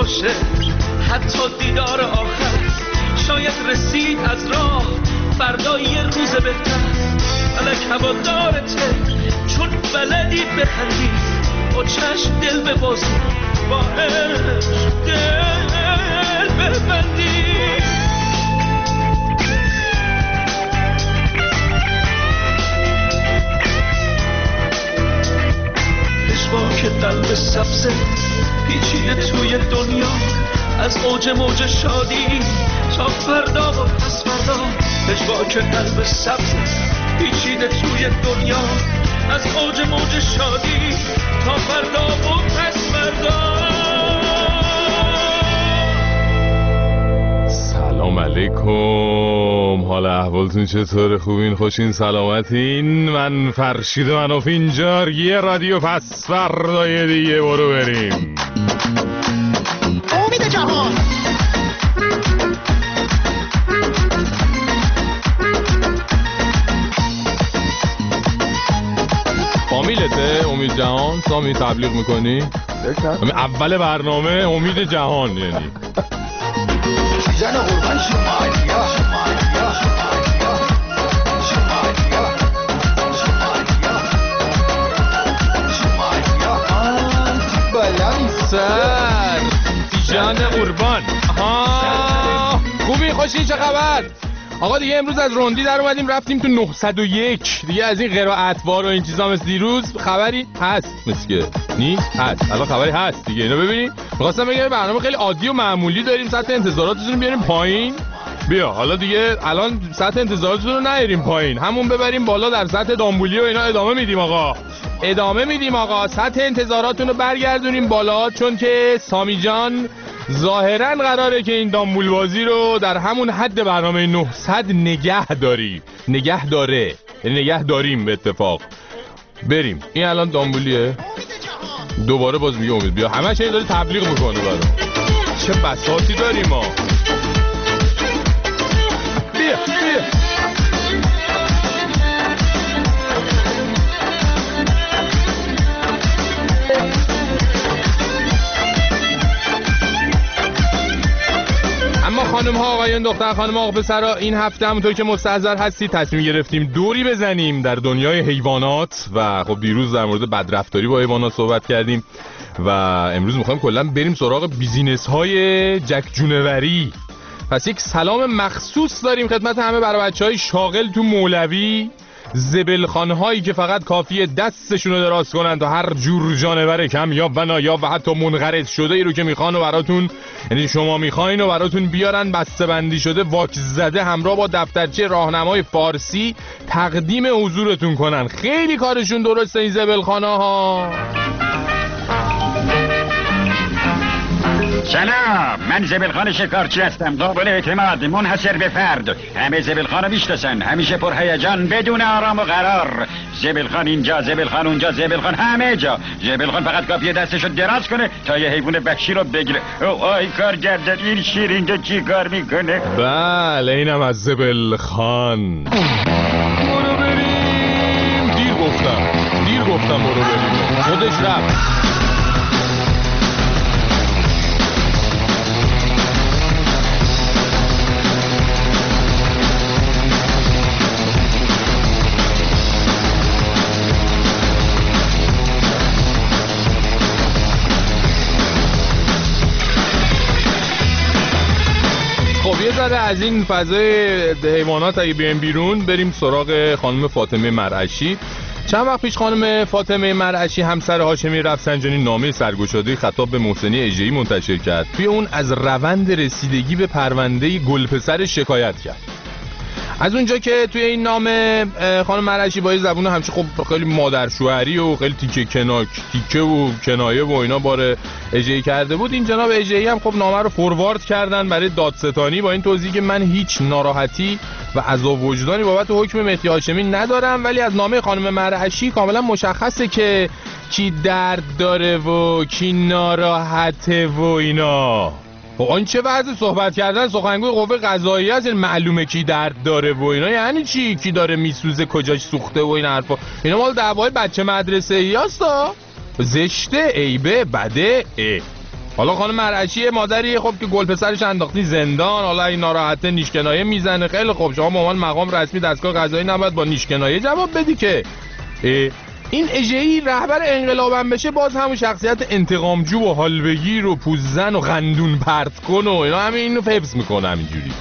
باشه حتی دیدار آخر، شاید رسید از راه فردا یه روز بهتر. فلک هوادارته چون بلدی بخندی، با چشم دل ببازی، با عشق دل ببندی. که قلب سبزه پیچیده توی دنیا، از اوج موج شادی تا فردا و پس فردا. که قلب سبزه پیچیده توی دنیا، از اوج موج شادی تا فردا و پس فردا. سلام علیکم، حال احوالتون چطوره؟ خوبین؟ خوشین؟ سلامتین؟ من فرشید منوف اینجا، یه رادیو پس فردای دیگه برو بریم. امید جهان فامیلته امید جهان؟ سامی تبلیغ میکنی؟ اول برنامه امید جهان یعنی زن قربان شمالیا شمالیا شمالیا شمالیا شمالیا شمالیا بلند سر جان قربان. خوبی؟ خوشی؟ چه خبر؟ آقا دیگه امروز از روندی در اومدیم رفتیم تو 901 دیگه. از این قرائتوار و این چیزا مثل دیروز خبری هست؟ مثل که نیست؟ هست. الان خبری هست دیگه. اینو ببینید. می‌خواستم بگم برنامه خیلی عادی و معمولی داریم، سطح انتظاراتتون رو بیاریم پایین. بیا حالا دیگه الان سطح انتظاراتتون رو نیاریم پایین، همون ببریم بالا. در سطح دامبولی و اینا ادامه میدیم آقا، ادامه میدیم آقا. سطح انتظاراتتون رو برگردونیم بالا، چون که سامی جان ظاهراً قراره که این دامبول بازی رو در همون حد برنامه 900 نگه داره، نگه داریم به اتفاق. بریم. این الان دامبولیه، دوباره باز میگه امید بیا، همه چیز داره تبلیغ میکنه برام. چه بساطی داریم ما. بیا اما خانم ها آقایان دختر خانم آقا پسرا، این هفته همونطور که مستحضر هستید تصمیم گرفتیم دوری بزنیم در دنیای حیوانات و خب دیروز در مورد بدرفتاری با حیوانات صحبت کردیم و امروز میخوایم کلا بریم سراغ بیزینس های جک جونوری. پس یک سلام مخصوص داریم خدمت همه برای بچهای شاغل تو مولوی، زبلخانه هایی که فقط کافیه دستشون رو دراز کنن تا هر جور جانور کمیاب و نایاب و حتی منقرض شده ای رو که میخوان و براتون، یعنی شما میخواین و براتون بیارن بسته بندی شده واکس زده همراه با دفترچه راهنمای فارسی تقدیم حضورتون کنن. خیلی کارشون درسته این زبلخانه ها. سلام، من زبلخان شکارچی هستم، قابل اعتماد، منحصر به فرد. همه زبلخان رو میشناسن، همیشه پر هیجان بدون آرام و قرار. زبلخان اینجا، زبلخان اونجا، زبلخان همه جا. زبلخان فقط کافیه دستشو دراز کنه تا یه حیوان وحشی رو بگیره. آی کارگردان، این شیر اینجا چی کار میکنه؟ بله اینم از زبلخان. برو بریم. دیر گفتم برو بریم. خودش رفت. یه ذره از این فضای حیوانات اگه بیایم بیرون، بریم سراغ خانم فاطمه مرعشی. چند وقت پیش خانم فاطمه مرعشی همسر هاشمی رفسنجانی نامه سرگشاده خطاب به محسنی اژه‌ای منتشر کرد. توی اون از روند رسیدگی به پرونده گلپسر شکایت کرد. از اونجا که توی این نامه خانم مرعشی با زبون همیشه خب خیلی مادرشوهری و خیلی تیکه و کنایه و اینا بار اژه‌ای کرده بود، این جناب اژه‌ای هم خب نامه رو فوروارد کردن برای دادستانی با این توضیح که من هیچ ناراحتی و عذاب وجدانی بابت حکم مهدی هاشمی ندارم، ولی از نامه خانم مرعشی کاملا مشخصه که کی درد داره و کی ناراحته و اینا. این چه وضع صحبت کردن سخنگوی قوه قضاییه است؟ معلومه کی درد داره و اینا یعنی چی؟ کی داره میسوزه، کجاش سوخته و این حرفا؟ اینا مال دعوای بچه مدرسه ای هستا. زشته، عیبه، بده. حالا خانم مرعشی مادری خب که گل پسرش انداختی زندان، حالا این ناراحته نیشکنایه میزنه. خیلی خب شما به عنوان مقام رسمی دستگاه قضایی نباید با نیشکنایه جواب بدی که این اژه‌ای رهبر انقلابم بشه، باز همون شخصیت انتقامجو و حالبگیر و پوززن و غندون پرت کن و اینا همین اینو حفظ میکنه همینجوری.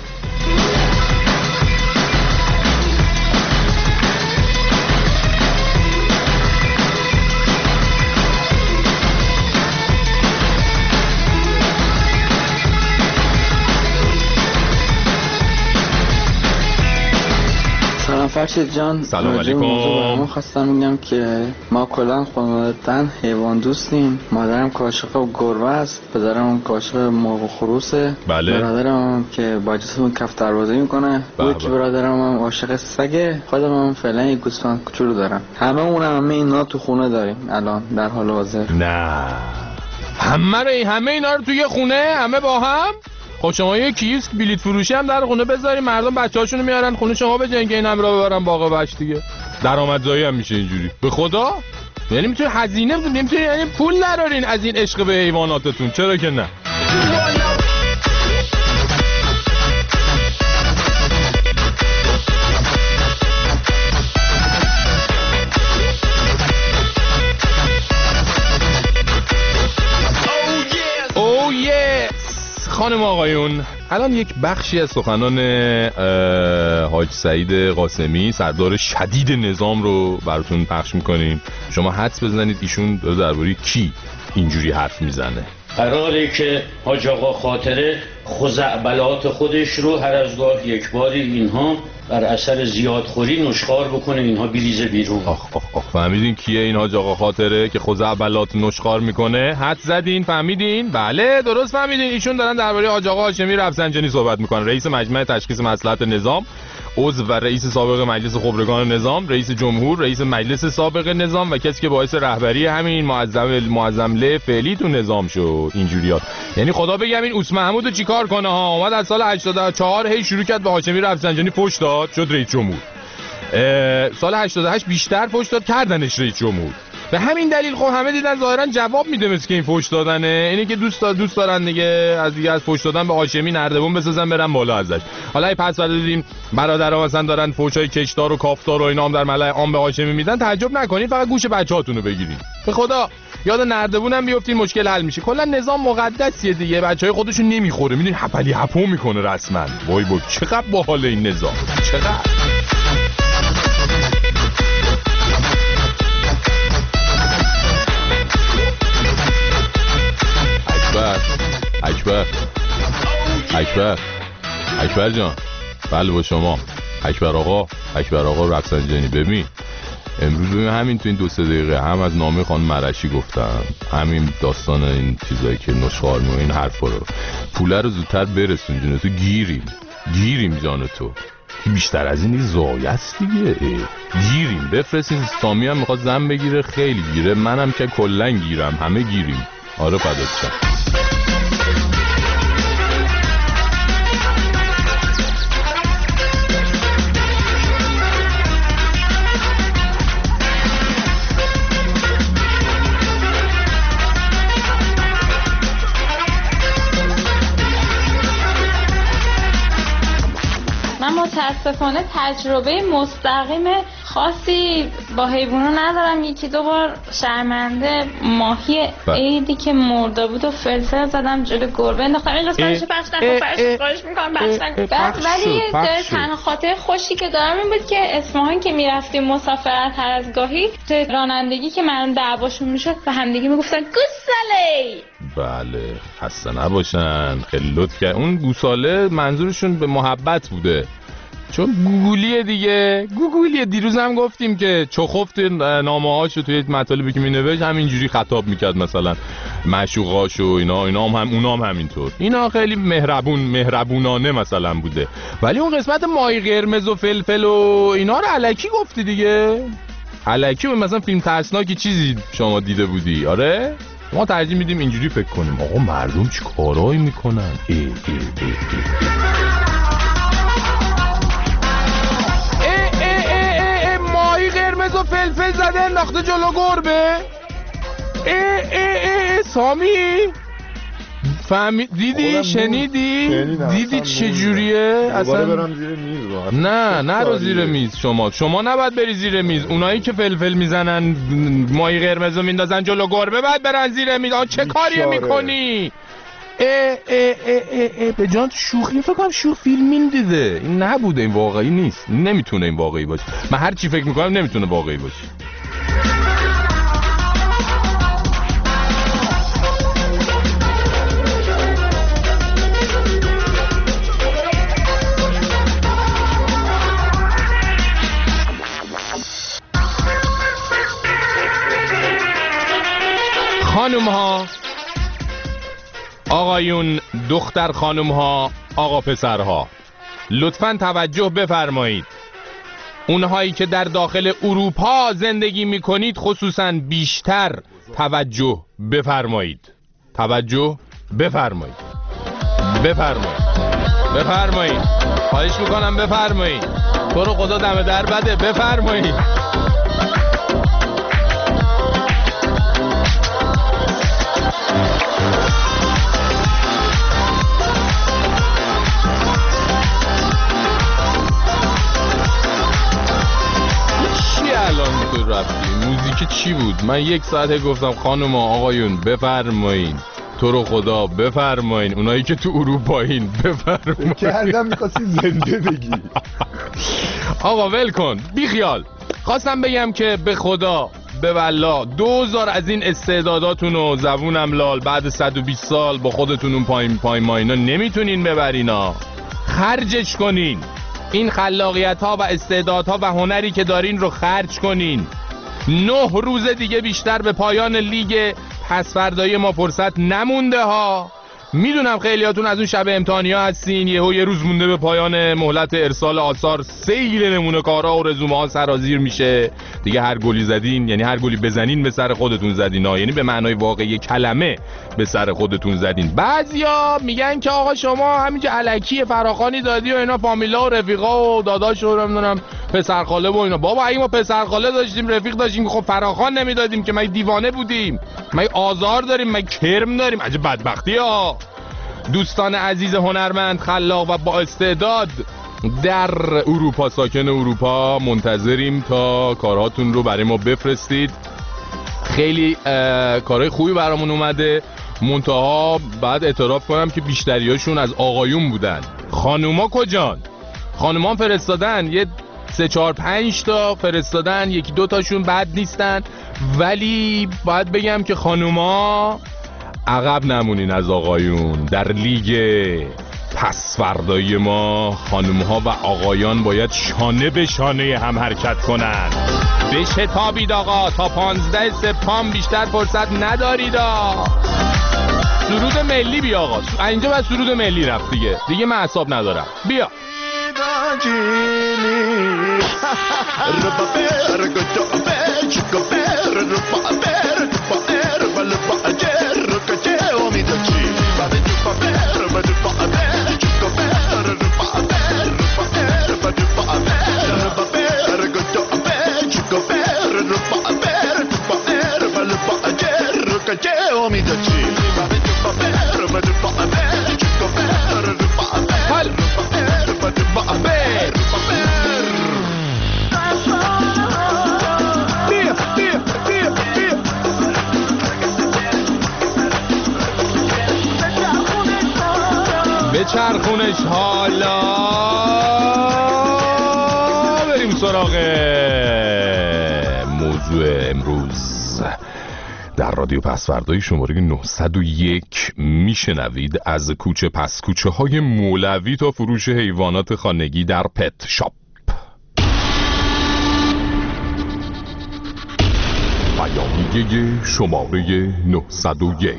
فرشید جان، سلام علیکم. خواستم بگم که ما کلا خانوادتن حیوان دوستیم. مادرم کاشق و گربه است، پدرم کاشق مرغ و خروسه. بله. برادرم که با جسمون کف دروازه میکنه. یکی برادرم هم عاشق سگه. خودم هم فعلا یک گوسفند کوچولو دارم. همه اینا تو خونه داریم الان در حال حاضر. نه همه اینا رو توی خونه همه با هم؟ خب شما یه کیسک بلیط فروشی هم در خونه بذارین، مردم بچه‌هاشونو میارن خونه شما به جنگ این هم را ببرن باغ وحش دیگه. درآمدزایی هم میشه اینجوری. به خدا یعنی میتونی هزینه نمیتونی، یعنی پول نرارین از این عشق به حیواناتتون، چرا که نه؟ خانم آقایون، الان یک بخشی از سخنان حاج سعید قاسمی سردار شدید نظام رو براتون پخش میکنیم. شما حدس بزنید ایشون درباره کی اینجوری حرف میزنه. قراره که حاج آقا خاطره خزعبلات خودش رو هر از گاه یک باری اینها بر اثر زیادخوری نشخوار بکنه، اینها بریزه بیرون. آخ فهمیدین کیه این حاج آقا خاطره که خزعبلات نشخوار میکنه؟ حد زدین؟ فهمیدین؟ بله درست فهمیدین. ایشون دارن درباره حاج آقا هاشمی رفسنجانی صحبت میکنن، رئیس مجمع تشخیص مصلحت نظام، عضو و رئیس سابق مجلس خبرگان نظام، رئیس جمهور، رئیس مجلس سابق نظام و کسی که باعث رهبری همین معظمله فعلی تو نظام شد. اینجوریات یعنی خدا بگم این اوس محمودو چیکار کنه ها؟ اومد از سال 84 هی شروع کرد به هاشمی رفسنجانی فوش داد، شد رئیس جمهور. سال 88 بیشتر فوش داد، کردنش رئیس جمهور. به همین دلیل خب همه دیدن ظاهرا جواب میده مثل که این فوش دادنه، اینی که دوست دارن دیگه از فوش دادن به هاشمی نردبون بسازن برن بالا ازش. حالا ای پس بعد دیدیم برادرها مثلا دارن فوشای کشدار و کافتار و اینا هم در ملأ عام به هاشمی میدن، تعجب نکنین، فقط گوش بچه‌هاتون رو بگیرین. به خدا یاد نردبون هم بیافتین مشکل حل میشه. کلا نظام مقدسیه دیگه، بچهای خودشون نمیخوره، میدونین هپلی هپو میکنه رسما. وای چقدر باحال این نظام، چقدر. اکبر جان، بله با شما. اکبر آقا رفسنجانی. ببین امروز همین تو این 2-3 دقیقه هم از نامه خانم مرعشی گفتم، همین داستان این چیزایی که نشخوار می‌کنه این حرفا رو، پوله رو زودتر برسون جون تو، گیریم جان تو. بیشتر از این زایه است دیگه. گیریم، بفرستین. سامی هم میخواد زن بگیره، خیلی گیره، منم که کلا گیرم، همه گیریم. آره فدات شم. متاسفانه تجربه مستقیم خاصی با حیوانات ندارم. 1-2 بار شرمنده ماهی عیدی که مرده بود و فلفل زدم جلو گربه انداختم. این قسمتشو پخش نکن، خواهش میکنم پخش نکن. ولی تنها خاطر خوشی که دارم این بود که اسمهان که میرفتیم مسافرت هر از گاهی رانندگی که من دعواشون میشد و همدیگه میگفتن گوساله. بله خسته نباشن، خیلی لطف کرد. اون گوساله منظورشون به محبت بوده، چون گوگولیه دیگه. دیروز هم گفتیم که چخفت نامه‌هاشو توی مطالبی که مینوشت همینجوری خطاب میکرد، مثلا معشوقاشو اینا هم همینطور. اینا خیلی مهربونانه مثلا بوده. ولی اون قسمت ماهی قرمز و فلفل و اینا رو الکی گفتی دیگه. الکی مثلا فیلم ترسناکی چیزی شما دیده بودی؟ آره ما ترجیح میدیم اینجوری فکر کنیم آقا مردم چه کارایی میکنن. ماهی قرمز و فلفل زده انداخته جلو گربه. سامی دیدی؟ شنیدی؟ دیدی چجوریه؟ اصلا برم زیر میز. نه نرو زیر میز. شما نباید بری زیر میز. اونایی که فلفل میزنن ماهی قرمزو میندازن جلو گربه باید برن زیر میز. چه کاریه میکنی؟ به جان شوخی فکر کنم شوخ فیلمین دیده. این نبوده، این واقعی نیست. نمیتونه این واقعی باشه. من هر چی فکر میکنم نمیتونه واقعی باشه. خانوم ها، آقایون، دختر خانوم ها، آقا پسرها، لطفاً توجه بفرمایید. اونهایی که در داخل اروپا زندگی میکنید خصوصاً بیشتر توجه بفرمایید. توجه بفرمایید. بفرمایید. خواهش میکنم بفرمایید. تو رو خدا دم در بده. بفرمایید. موزیک چی بود؟ من 1 ساعت گفتم خانم آقایون بفرمایین، تو رو خدا بفرمایین، اونایی که تو اروپایین بفرمایین. کردم می‌خواستی زنده بگی. آقا ول کن، بی خیال. خواستم بگم که به خدا به والله 2000 از این استعداداتون و زبونم لال بعد 120 سال با خودتون اون پایین ما اینا نمیتونین ببرینا. خرجش کنین. این خلاقیت ها و استعدادها و هنری که دارین رو خرج کنین. 9 روز دیگه بیشتر به پایان لیگ پسفردایی ما فرصت نمونده ها. میدونم خیلیاتون از اون شب امتحانی ها هستین، یه روز مونده به پایان مهلت ارسال آثار، سیل نمونه کارا و رزومه ها سرازیر میشه دیگه. هر گلی زدین، یعنی هر گلی بزنین به سر خودتون زدین ها، یعنی به معنای واقعی کلمه به سر خودتون زدین. بعضیا میگن که آقا شما همینجا الکی فراخوانی دادی و اینا، فامیلا و رفیقا و داداش و نمیدونم پسرخاله و اینا. بابا اگه ما پسرخاله داشتیم، رفیق داشتیم، خب فراخوان نمیدادیم که؟ ما دیوانه بودیم؟ ما آزار داریم؟ ما کرم داریم؟ عجب بدبختی ها. دوستان عزیز هنرمند، خلاق و با استعداد در اروپا، ساکن اروپا، منتظریم تا کارهاتون رو برای ما بفرستید. خیلی کارهای خوبی برامون اومده، منتها بعد اعتراف کنم که بیشتریاشون از آقایون بودن. خانوما کجان؟ خانوما فرستادن، یه 3-4-5 تا فرستادن، 1-2 تاشون بد نیستن، ولی باید بگم که خانوما عقب نمونین از آقایون. در لیگ پسفردایی ما خانوم‌ها و آقایان باید شانه به شانه هم حرکت کنن. بشتابید آقا، تا 15 سپتامبر بیشتر فرصت ندارید. سرود ملی بیا آقا، اینجا باید سرود ملی رفت دیگه من اعصاب ندارم. بیا چرخونش. حالا بریم سراغ موضوع امروز. در رادیو پسفردایی شماره 901 میشنوید از کوچه پس کوچه های مولوی تا فروش حیوانات خانگی در پت شاپ. بیانیه شماره 901.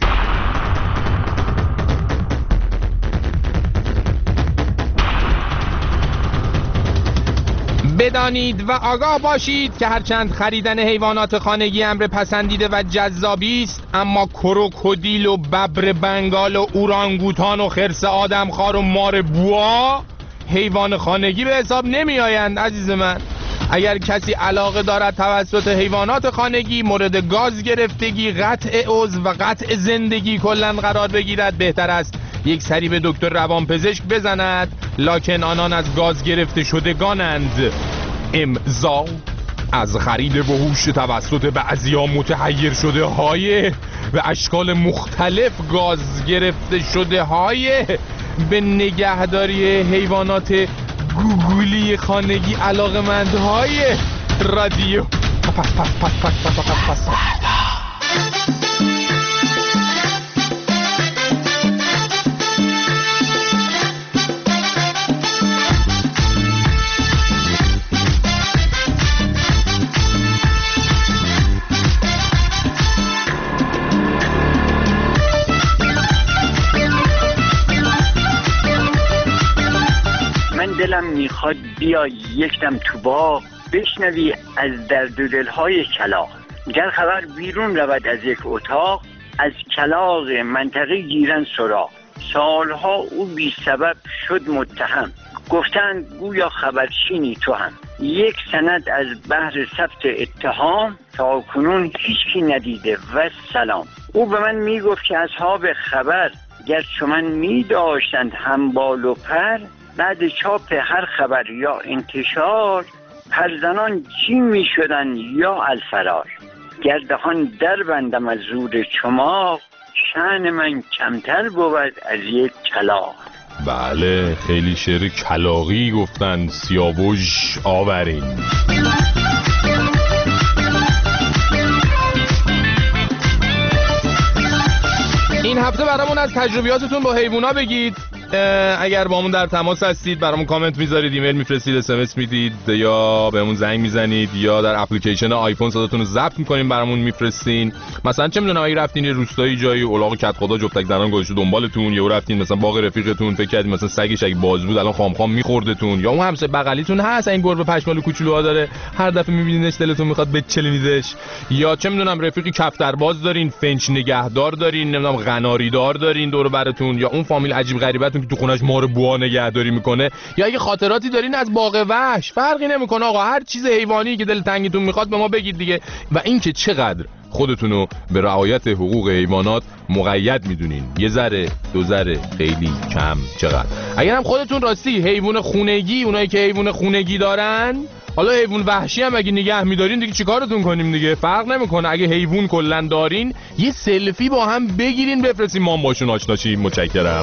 بدانید و آگاه باشید که هرچند خریدن حیوانات خانگی امر پسندیده و جذابی است، اما کروکودیل و ببر بنگال و اورانگوتان و خرس آدمخوار و مار بوا حیوان خانگی به حساب نمی آیند عزیز من. اگر کسی علاقه دارد توسط حیوانات خانگی مورد گاز گرفتگی، قطع عضو و قطع زندگی کلاً قرار بگیرد، بهتر است یک سری به دکتر روانپزشک بزند، لکن آنان از گاز گرفته شدگانند. امضا از خرید وحوش توسط بعضیا متحیر شده های و اشکال مختلف گاز گرفته شده های به نگهداری حیوانات گوگولی خانگی علاقمند های رادیو پس. دلم میخواد بیا یکدم تو باغ بشنوی از درد و دلهای کلاغ. گر خبر بیرون رود از یک اتاق، از کلاغ منطقه گیرن سراغ. سالها او بی سبب شد متهم، گفتند گویا خبرچینی تو هم. یک سند از بحر ثبت اتهام، تا کنون هیچکی ندیده و سلام. او به من میگفت که اصحاب خبر گر چو من میداشتند هم بال و پر، بعد چاپ هر خبر یا انتشار، پرزنان چین می شدن یا الفرار. گردهان در بندم از زور چماق، شأن من کمتر بود از یک کلاغ. بله خیلی شعر کلاغی گفتن. سیاوش آورین. این هفته برامون از تجربیاتتون با حیوونا بگید. اگر با همون در تماس هستید برامون کامنت میذارید، ایمیل میفرستید، اس میدید یا بهمون زنگ میزنید یا در اپلیکیشن آیفون صداتون رو ضبط میکنین برامون میفرستین. مثلا چه میدونم اگه رفتین یه روستایی جایی الاغ کت خدا جفتک زنان گذاشته دنبالتون، یا رفتین مثلا باغ رفیقتون فکر کردید مثلا سگش اگه باز بود الان خام میخوردتون، یا اون همسایه بغلیتون هست این گربه پشمالو کوچولوها داره هر دفعه میبینینش دلتون میخواد بچلینیدش، یا چه میدونم رفیقی کفترباز دارین، فنچ نگهدار دارین، نمیدونم قناری دار دارین دور براتون، یا اون فامیل عجیب غریبتون که تو خونش مار بوا نگهداری میکنه، یا اگه خاطراتی دارین از باغ وحش، فرقی نمیکنه آقا، هر چیز حیوانی که دل تنگتون میخواد به ما بگید دیگه. و اینکه چقدر خودتونو به رعایت حقوق حیوانات مقید میدونین، یه ذره، دو ذره، خیلی، کم، چقدر. اگر هم خودتون راستی حیوان خونگی، اونایی که حیوان خونگی دارن، حالا حیوان وحشی هم اگه نگه میدارین دیگه چیکارتون کنیم دیگه، فرق نمیکنه. اگه حیوان کلا دارین یه سلفی با هم بگیرین بفرستین ما هم باشون آشنا شیم. متشکرم.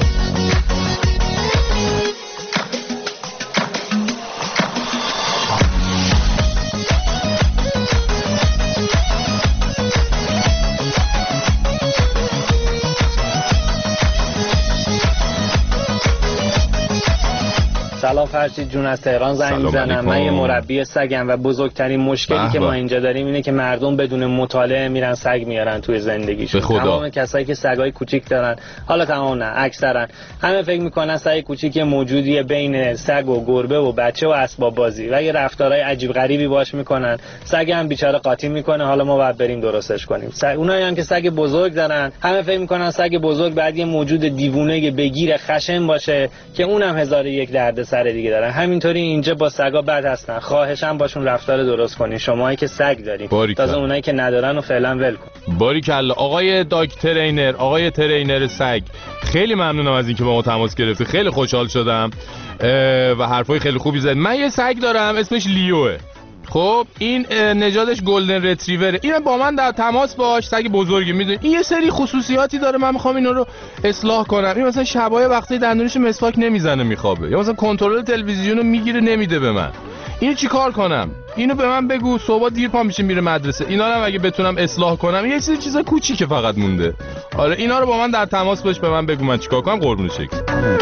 سلام فرشید جون، از تهران زنگ میزنم. من یه مربی سگم و بزرگترین مشکلی که ما اینجا داریم اینه که مردم بدون مطالعه میرن سگ میارن توی زندگیشون. تمام کسایی که سگای کوچیک دارن، حالا تمام نه، اکثرا همه فکر میکنن سگ کوچیک موجودیه بین سگ و گربه و بچه و اسباب بازی و یه رفتارهای عجیب غریبی باش میکنن. سگ هم بیچاره قاطی میکنه، حالا ما باید بریم درستش کنیم. اونایی هم که سگ بزرگ دارن همه فکر میکنن سگ بزرگ بعد یه موجود دیوونه بگیر خشن باشه که اونم هزار یک دردسر دیگه دارن. همینطوری اینجا با سگا بد هستن، خواهشاً باشون رفتار درست کنین. شماهایی که سگ دارین، تازه اونایی که ندارن و فعلا ول کن. باریکلا آقای دکتر آقای ترینر سگ، خیلی ممنونم از اینکه با ما تماس گرفتی، خیلی خوشحال شدم و حرفای خیلی خوبی زد. من یه سگ دارم اسمش لیوه. خب این نژادش گلدن ریتریوره. این با من در تماس باش، سگ بزرگی، میدونی این یه سری خصوصیاتی داره، من میخوام اینا رو اصلاح کنم. این مثلا شبای وقتی دندونش مسواک نمیزنه میخوابه، یا مثلا کنترل تلویزیون رو میگیره نمیده به من. اینو چیکار کنم؟ اینو به من بگو. صبح دیر پا میشه میره مدرسه. اینا رو اگه بتونم اصلاح کنم، یه چیز کوچیکه فقط مونده. آره اینا رو با من در تماس باش، به من بگو من چیکار کنم. قربون شکل.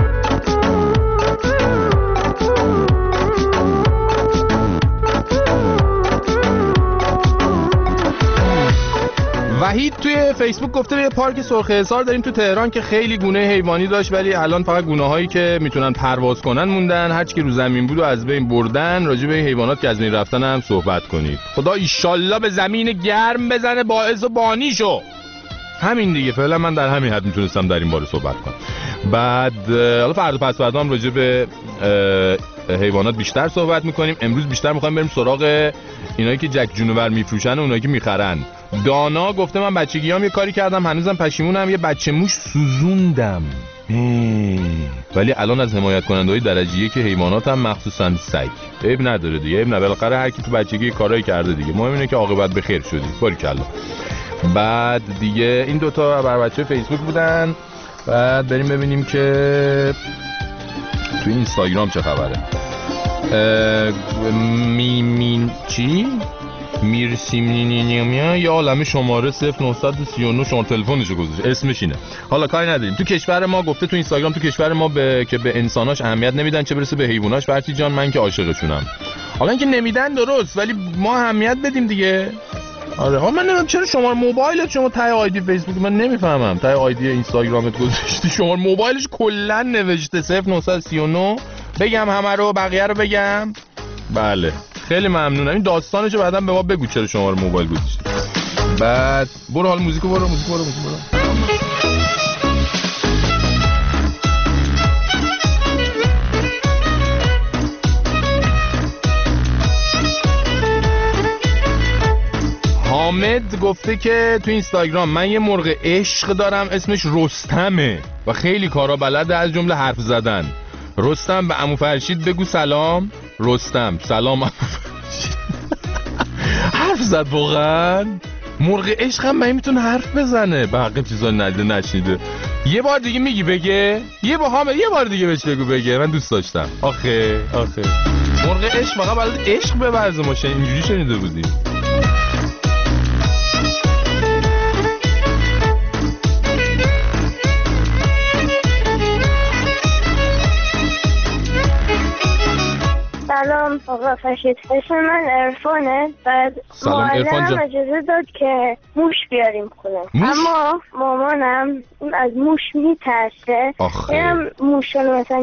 وحید توی فیسبوک گفته یه پارک سرخ حصار داریم تو تهران که خیلی گونه حیوانی داشت، ولی الان فقط گونه‌هایی که میتونن پرواز کنن موندن. هر چی که رو زمین بود و از بین بردن. راجع به حیوانات که از بین رفتن هم صحبت کنید. خدا ایشالله به زمین گرم بزنه باعث و بانی شو. همین دیگه، فعلا من در همین حد میتونستم در این باره صحبت کنم. بعد حالا فردا پس فردا هم راجع به حیوانات بیشتر صحبت میکنیم. امروز بیشتر میخوایم بریم سراغ اینایی که جک جونور میفروشن و اونایی که میخرن. دانا گفته من بچگیام یه کاری کردم هنوزم پشیمونم، یه بچه موش سوزوندم، ولی الان از حمایت کننده‌های درجه یک حیوانات هم مخصوصا سگ. عیب نداره دیگه، عیب نداره، بالاخره هر کی تو بچگی کارایی کرده دیگه، مهم اینه که عاقبت به خیر شدی. باریکلا. بعد دیگه این دوتا بر بچه فیسبوک بودن. بعد بریم ببینیم که تو اینستاگرام چه خبره. چی؟ میرسیمینیمیا یا عالم شماره 0939 شماره تلفنشو گذاشت، اسمش اینه. حالا کاری نداریم. تو کشور ما گفته تو اینستاگرام تو کشور ما که به انساناش اهمیت نمیدن چه برسه به حیواناش. برتی جان من که عاشقشونم. حالا اینکه نمیدن درست، ولی ما اهمیت بدیم دیگه. آره من نمیدونم چرا شماره موبایلت شما تای آیدی فیسبوک من نمیفهمم تای آیدی اینستاگرامت گذاشتی شماره موبایلش کلا نوشته 0939. بگم همه رو بقیه رو بگم؟ بله خیلی ممنونم. این داستانشو بعداً به ما بگو چرا شماره موبایل گذاشتی. بعد برو حال موزیکو برو. حامد گفته که تو اینستاگرام من یه مرغ عشق دارم اسمش رستمه و خیلی کارا بلده از جمله حرف زدن. رستم به عمو فرشید بگو سلام. رستم سلام عمو فرشید. حرف زد واقعا. مرغ عشق هم میتونه حرف بزنه. بقیه چیزا نشنیده. یه بار دیگه میگی بگه؟ یه بار دیگه بهش بگو بگه. من دوست داشتم. آخه مرغ عشق فقط بلد عشق ببرزه. ما اینجوری شنیده بودیم. سلام آقا فرشید، اسم من عرفانه. بعد معلم اجازه داد که موش بیاریم خونه، اما مامانم از موش میترسه. اینم موش رو مثلا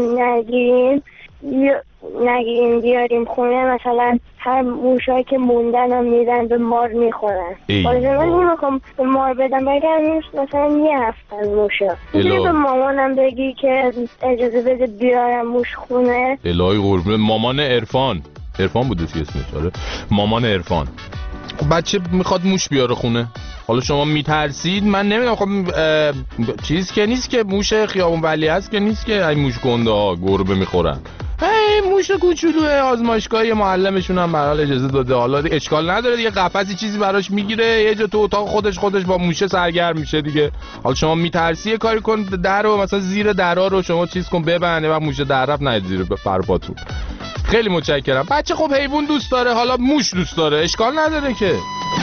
نگیریم بیاریم خونه، مثلا هر موشایی که موندن هم میدن به مار میخورن. ولی من نمیخوام به مار بدم، بگم مثلا یه هفته موشا به مامانم بگی که اجازه بده بیارم موش خونه. الهی قربون مامان عرفان بوده که اسمش. آره مامان عرفان. بچه میخواد موش بیاره خونه، حالا شما میترسید. من نمیدونم خب چیز که نیست که موش خیابون ولی هست که نیست که این موش گنده ها گربه میخورن. موش کوچولوه آزمایشگاهی معلمشون هم برحال اجازه داده. حالا اشکال نداره دیگه، قفسی چیزی براش میگیره یه جا تو اتاق خودش با موشه سرگرم میشه دیگه. حالا شما میترسی یه کاری کن، در رو مثلا زیر درا رو شما چیز کن ببنده و موشه در رفت نید زیر فرپاتون. خیلی متشکرم. بچه خب حیوان دوست داره، حالا موش دوست داره، اشکال نداره که.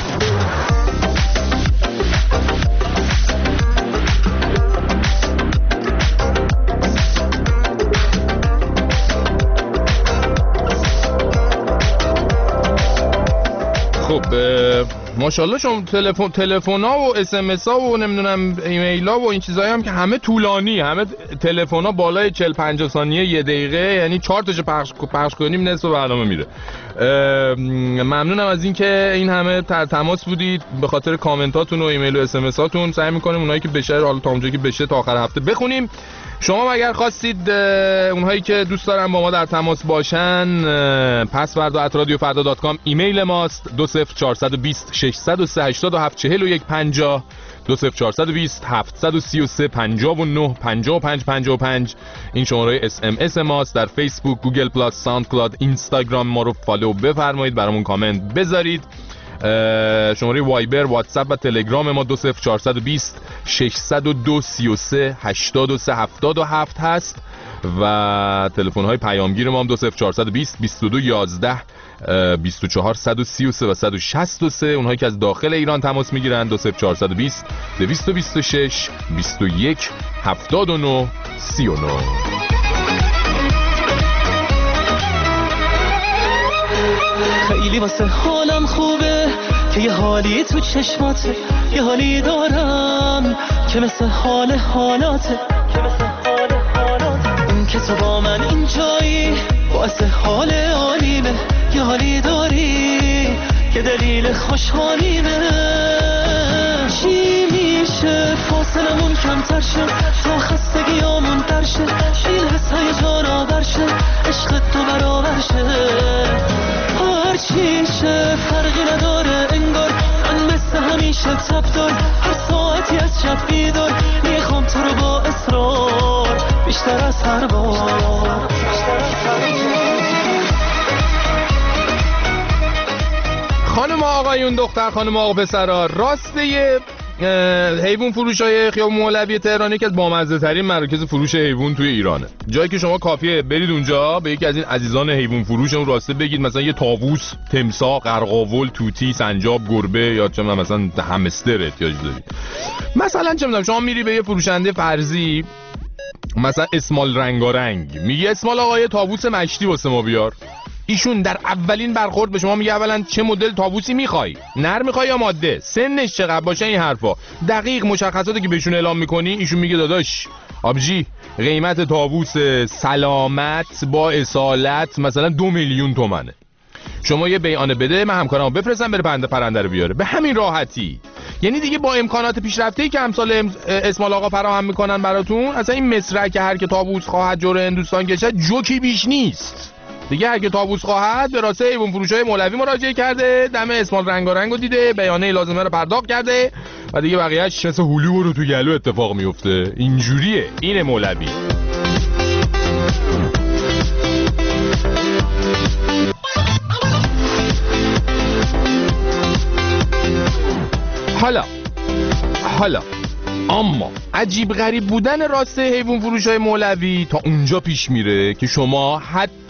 خب ماشاءالله شما تلفن‌ها و اس‌ام‌اس‌ها و نمیدونم ایمیل‌ها و این چیزایی هم که همه طولانی، همه تلفن‌ها بالای 40-50 ثانیه یه دقیقه، یعنی 4 تاشو پخش کنیم نصف برنامه میره. ممنونم از اینکه این همه تماس بودید به خاطر کامنتاتون و ایمیل و اس‌ام‌اس‌هاتون. سعی می‌کنیم اونایی که بشه حالا تا اونجایی که بشه تا آخر هفته بخونیم. شما اگر خواستید اونهایی که دوست دارن با ما در تماس باشن، password@radiofarda.com ایمیل ماست. 20420 603 87 41 50 20420 733 59 55 55 این شماره SMS ماست. در فیسبوک، گوگل پلاس، ساوند کلاد، اینستاگرام ما رو فالو بفرمایید، برامون کامنت بذارید. شماره وایبر، واتساپ و تلگرام ما 20420 602 33 83 77 هست و تلفن های پیامگیر ما هم 20420 22 11 24 133 و 163. اونهایی که از داخل ایران تماس میگیرن 20420 226 21 79 39. خیلی واسه حالم خوبه که یه حالی تو چشماته، یه حالی دارم که مثل حال حالاته، اون که تو با من اینجایی باعث حال عالیمه، یه حالی داری که دلیل خوشحالیمه. چی میشه فاصلمون کمتر شه، تا خستگیامون در شه، این حسای جانا برشه، عشق تو برابر شه. هرچی شه فرقی نداره انگار، من مثل همیشه تب دار، هر ساعتی از شب بیدار، میخوام تو رو با اصرار بیشتر از هر بار. خانم آقایون، دختر خانم آقا پسرا، راسته حیوان فروش های خیابون مولوی تهران یکی از بامزه ترین مراکز فروش حیوان توی ایرانه. جایی که شما کافیه برید اونجا به یکی از این عزیزان حیوان فروش اون راسته بگید مثلا یه طاووس، تمساح، قرقاول، توتی، سنجاب، گربه یا چه مثلا همستر احتیاج دارید. مثلا چه می‌دونم شما میری به یه فروشنده فرضی مثلا اسمال رنگارنگ، میگه اسمال آقا یه طاووس مشتی واسه ما بیار. ایشون در اولین برخورد به شما میگه اولا چه مدل طاووسی میخوای، نر میخوای یا ماده، سنش چقدر باشه، این حرفا دقیق مشخصاتی که بهشون اعلام میکنی. ایشون میگه داداش آبجی قیمت طاووس سلامت با اصالت مثلا 2 میلیون تومنه، شما یه بیانه بده من همکارمو بفرستم بره پرنده رو بیاره. به همین راحتی. یعنی دیگه با امکانات پیشرفته‌ای که امثال اسمال آقا فراهم میکنن براتون، اصلا این مصرع که هر که طاووس خواهد جور هندوستان کشد جوکی بیش نیست. دیگه اگه طاووس خواهد به راسته حیوان فروشای مولوی مراجعه کرده، دم اسمال رنگارنگو دیده، بیانیه لازمه رو پرداخت کرده و دیگه بقیه‌اش مثل هلو رو تو گلو اتفاق میفته. اینجوریه. اینه مولوی. حالا اما عجیب غریب بودن راسته حیوان فروشای مولوی تا اونجا پیش میره که شما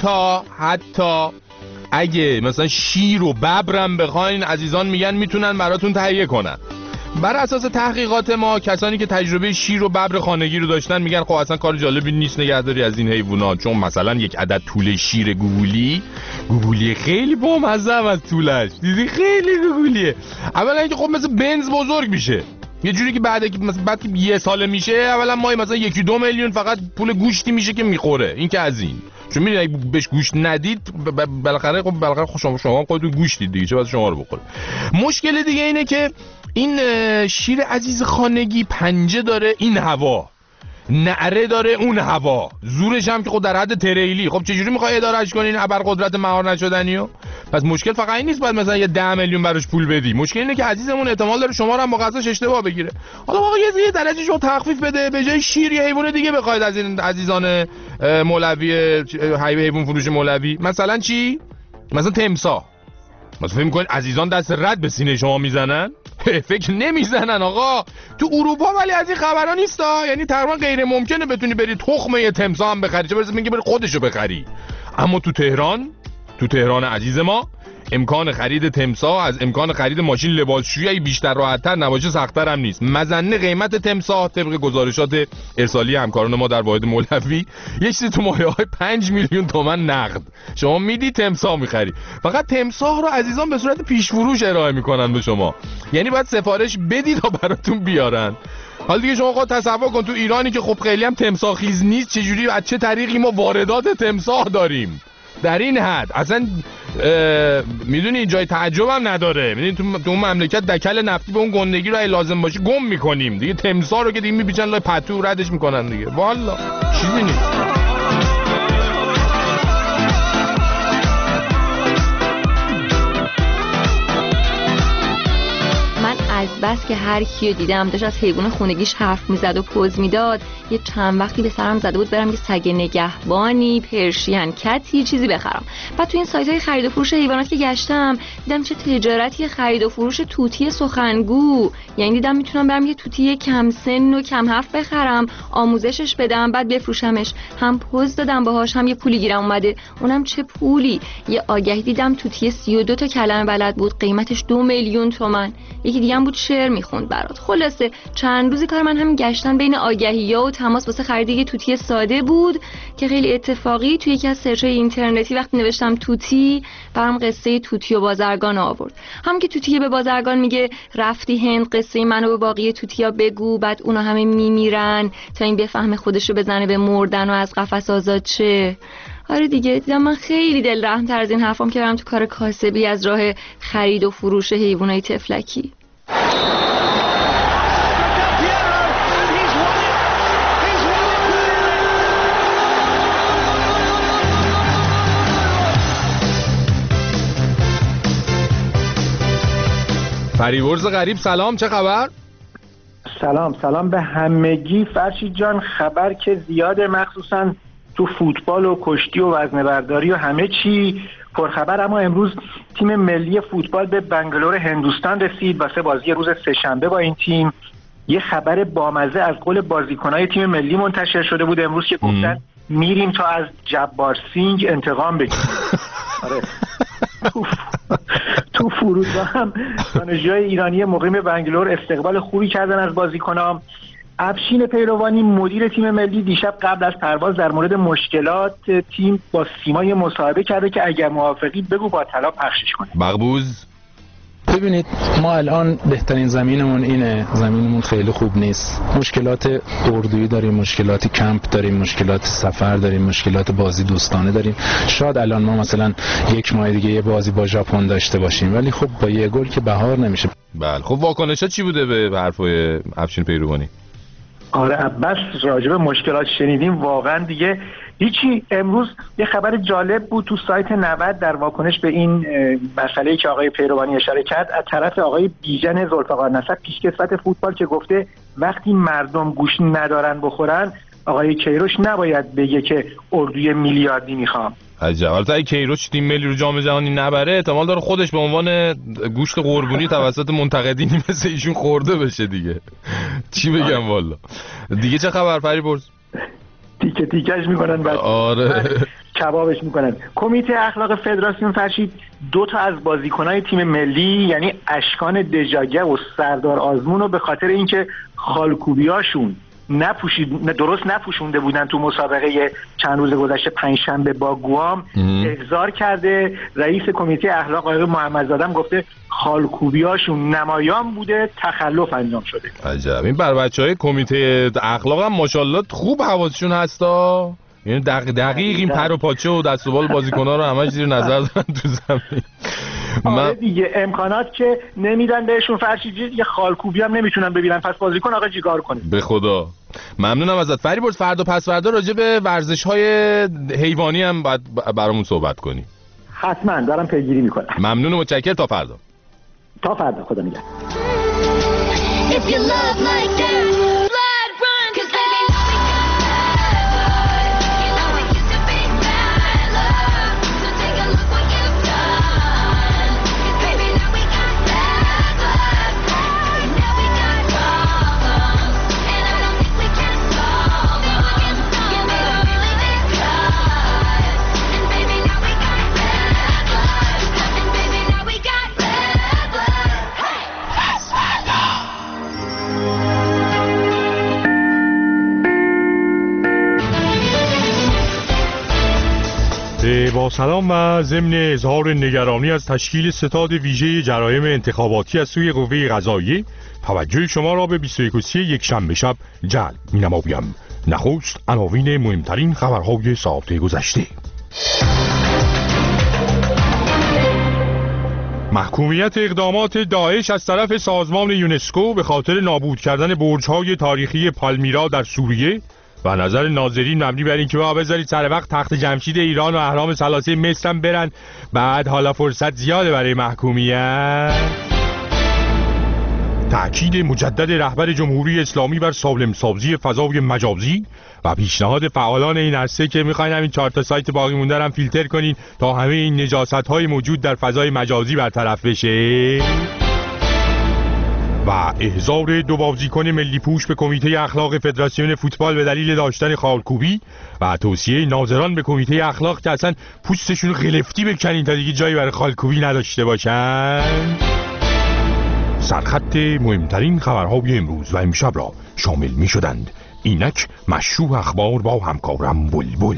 حتی اگه مثلا شیر و ببرم بخواین عزیزان میگن میتونن براتون تهیه کنن. بر اساس تحقیقات ما کسانی که تجربه شیر و ببر خانگی رو داشتن میگن خب اصلا کار جالبی نیست نگهداری از این حیوانات، چون مثلا یک عدد توله شیر گوگولی خیلی بامزه از طولش، دیدی خیلی گوگولیه. اولا اینکه خب مثل بنز بزرگ میشه، یه جوری که بعد که یه ساله میشه اولا ما مثلا 1-2 میلیون فقط پول گوشتی میشه که میخوره. این که از این، چون میدونید اگه بهش گوشت ندید بالاخره شما خودتون گوشت دیدید دیگه، چه واسه شما رو بخوره. مشکل دیگه اینه که این شیر عزیز خانگی پنجه داره این هوا، نعره داره اون هوا، زورش هم که خود در حد تریلی. خب چجوری میخوای ادارهش کنین ابرقدرت مهار نشدنیو؟ پس مشکل فقط این نیست بعد مثلا یه 10 میلیون براش پول بدی، مشکل اینه که عزیزمون احتمال داره شما رو هم با قضاش اشتباه بگیره. حالا واقعا یه درجه شو تخفیف بده، به جای شیر یه حیوان دیگه بخواید از این عزیزان مولوی حیوان فروش مولوی. مثلا چی؟ مثلا تمساح. مثلا فکر می‌کنید عزیزان دست رد به سینه شما میزنن؟ فکر نمیزنن آقا. تو اروپا ولی از این خبرا نیستا، یعنی تقریبا غیر ممکنه بتونی بری تخم یه تمساح هم بخری، چه برسه میگه بری خودشو بخری. اما تو تهران عزیز ما امکان خرید تمساح از امکان خرید ماشین لباسشویی بیشتر راحت‌تر نباشه سخت‌تر هم نیست. مزنه قیمت تمساح طبق گزارشات ارسالی همکاران ما در واحد مولوی یه چیزی تو مایه‌های 5 میلیون تومان نقد. شما میدی تمساح می‌خری. فقط تمساح رو عزیزان به صورت پیش فروش ارائه می‌کنن به شما. یعنی باید سفارش بدید تا براتون بیارن. حالا دیگه شما خود تصور کن تو ایرانی که خب خیلی هم تمساح خیز نیست، چجوری از چه طریقی ما واردات تمساح داریم؟ در این حد اصلا میدونی جای تعجب هم نداره. میدونی تو اون مملکت دکل نفتی به اون گندگی رو اگه لازم باشه گم میکنیم دیگه. تمساح رو که دیگه میپیچن لای پتو ردش میکنن دیگه. والا چیزی نیست. از بس که هر کیو دیدم داشت از حیوان خونگیش حرف میزد و پوز میداد، یه چند وقتی به سرم زده بود برم یه سگ نگهبانی، پرشین کتی چیزی بخرم. بعد تو این سایت‌های خرید و فروش حیوانات که گشتم دیدم چه تجارتی خرید و فروش توتی سخنگو. یعنی دیدم میتونم برم یه توتی کم سن و کم حرف بخرم، آموزشش بدم، بعد بفروشمش. هم پوز دادم باهاش، هم یه پولی گیرم اومده. اونم چه پولی. یه آگهی دیدم توتی 32 تا کلمه بلد بود، قیمتش 2 میلیون تومان. یکی دیگه بود شعر میخوند برات. خلاصه چند روزی کار من همین گشتن بین آگهی‌ها و تماس واسه خرید یه توتی ساده بود که خیلی اتفاقی توی یکی از سرچ‌های اینترنتی وقتی نوشتم توتی برام قصه توتی و بازرگان آورد. هم که توتی به بازرگان میگه رفتی هند قصه منو به باقی توتیا بگو، بعد اونا همه میمیرن تا این بفهمه خودشو بزنه به مردن و از قفس آزاد شه. آره دیگه دیدم من خیلی دل رحم‌تر از این حرفام که برم تو کار کاسبی از راه خرید و فروش حیوانای تفلکی. فریبرز غریب سلام، چه خبر؟ سلام به همگی. فرشید جان، خبر که زیاده، مخصوصا تو فوتبال و کشتی و وزنه‌برداری و همه چی پرخبر. اما امروز تیم ملی فوتبال به بنگلور هندوستان رسید واسه بازی روز سه‌شنبه با این تیم. یه خبر بامزه از قول بازیکنای تیم ملی منتشر شده بود امروز که گفتن میریم تا از جبار سینگ انتقام بگیریم. آره. تو فرودگاه هم دانشجوهای ایرانی مقیم بنگلور استقبال خوبی کردن از بازیکنام. افشین پیروانی مدیر تیم ملی دیشب قبل از پرواز در مورد مشکلات تیم با سیمای مصاحبه کرده که اگر موافقی بگو با طلا پخشش کنه. مقبوض ببینید، ما الان بهترین زمینمون اینه، زمینمون خیلی خوب نیست. مشکلات اردویی داریم، مشکلات کمپ داریم، مشکلات سفر داریم، مشکلات بازی دوستانه داریم. شاید الان ما مثلا یک ماه دیگه یه بازی با ژاپن داشته باشیم، ولی خب با یه گل که بهار نمیشه. بله، خب واکنشات چی بوده به حرفای افشین پیروانی؟ آره عباس، راجع به مشکلات شنیدیم، واقعا دیگه هیچی. امروز یه خبر جالب بود تو سایت 90 در واکنش به این مسئله‌ای که آقای پیروانی اشاره کرد از طرف آقای بیژن ذوالفقار نسب، پیشکسوت فوتبال، که گفته وقتی مردم گوش ندارن بخورن، آقای کیروش نباید بگه که اردوی میلیاردی میخوام. عجب. البته اگه کیروش تیم ملی رو جام جهانی نبره، احتمال داره خودش به عنوان گوشت قربونی توسط منتقدینی مثل ایشون خورده بشه دیگه. چی بگم والا. دیگه چه خبر فریبرز؟ تیکه تیکش میکنن بعد. آره. کبابش میکنن. کمیته اخلاق فدراسیون فرشید 2 تا از بازیکنای تیم ملی یعنی اشکان دژاگه و سردار آزمون رو به خاطر اینکه خالکوبیاشون درست نپوشونده بودن تو مسابقه چند روز گذشته پنجشنبه با گوام احضار کرده. رئیس کمیته اخلاق آقای محمدزاده گفته خالکوبیاشون نمایان بوده، تخلف انجام شده. عجب. این بر بچهای کمیته اخلاق هم ماشاءالله خوب حواسشون هستا، یعنی دقیق این پر و پاچه و دست و بال بازیکن‌ها رو همش زیر نظر دارن تو زمین. آره دیگه، امکانات که نمیدن بهشون فرشید، یه خالکوبی هم نمیتونن ببینن، پس بازیکن آقا چیکار کنه؟ به خدا. ممنونم ازت فریبرز. فردا پس فردا راجع به ورزش‌های حیوانی هم باید برامون صحبت کنی. حتما دارم پیگیری میکنم. ممنون و متشکرم. تا فردا. خدا نگهدار. با سلام و ضمن اظهار نگرانی از تشکیل ستاد ویژه جرایم انتخاباتی از سوی قوه قضاییه، توجه شما را به 21 یکشنبه شب جلب می‌نمایم. نخست عناوین مهمترین خبرهای ساعت گذشته. محکومیت اقدامات داعش از طرف سازمان یونسکو به خاطر نابود کردن برج‌های تاریخی پالمیرا در سوریه و نظر ناظرین مبنی بر اینکه با بذارید سر وقت تخت جمشید ایران و اهرام ثلاثه مصر هم برن، بعد حالا فرصت زیاده برای محکومیت. تأکید مجدد رهبر جمهوری اسلامی بر سالم سازی فضای مجازی و پیشنهاد فعالان این عرصه که میخواین همین 4 تا سایت باقی مونده هم فیلتر کنین تا همه این نجاست‌های موجود در فضای مجازی برطرف بشه. و احضار 2 بازیکن ملی پوش به کمیته اخلاق فدراسیون فوتبال به دلیل داشتن خالکوبی و توصیه ناظران به کمیته اخلاق که اصلا پوستشون غلفتی بکنین تا دیگه جایی برای خالکوبی نداشته باشن. سرخط مهمترین خبرهای امروز و امشب را شامل می شدند. اینک مشروع اخبار با همکارم بلبل.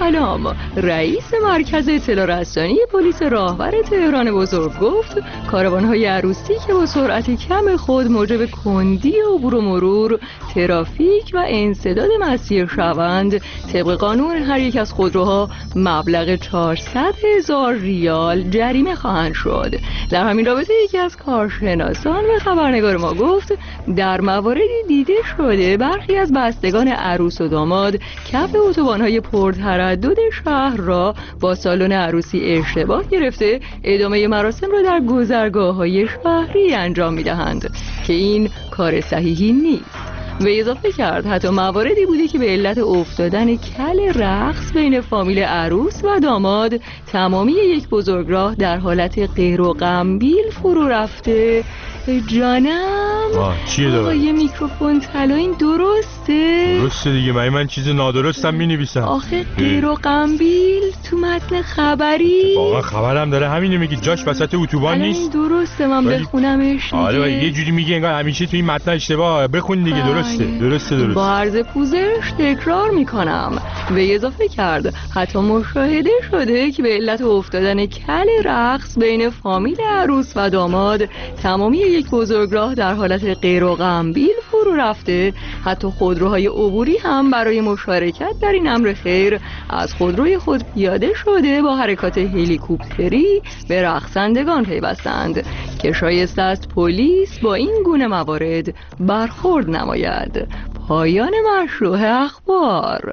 سلام. رئیس مرکز اطلاع رسانی پلیس راهور تهران بزرگ گفت کاروان‌های عروسی که با سرعت کم خود موجب کندی عبور و مرور، ترافیک و انسداد مسیر شوند، طبق قانون هر یک از خودروها مبلغ 400,000 ریال جریمه خواهند شد. در همین رابطه یکی از کارشناسان به خبرنگار ما گفت در مواردی دیده شده برخی از بستگان عروس و داماد کف اتوبان‌های پرتردد شهر را با سالن عروسی اشتباه گرفته ادامه مراسم را در گذرگاه‌های شهری انجام می‌دهند که این کار صحیحی نیست. و اضافه کرد حتی مواردی بوده که به علت افتادن کل رقص بین فامیل عروس و داماد تمامی یک بزرگراه در حالت غیر و غمبیل فرو رفته. جانم چیه داره؟ یه میکروفون طلا این درسته؟ درسته دیگه، من چیز نادرستم مینویسم. آخه غیر و غمبیل تو متن خبری واقعا خبرم داره همینو میگی، جاش وسط اتوبان نیست. این درسته من بخونمش دیگه. آره یه جوری میگه انگار همیشه تو این متن اشتباه، بخون دیگه. درسته با عرض پوزش تکرار میکنم. و اضافه کرد حتی مشاهده شده که به علت افتادن کل رقص بین فامیل عروس و داماد تمامی یک بزرگراه در حالت غیر و غمبیل فرو رفته. حتی خودروهای عبوری هم برای مشارکت در این امر خیر از خودروی خود پیاده شده با حرکات هلیکوپتری به رقصندگان پیوستند که شایسته است پلیس با این گونه موارد برخورد نماید. پایان مشروع اخبار.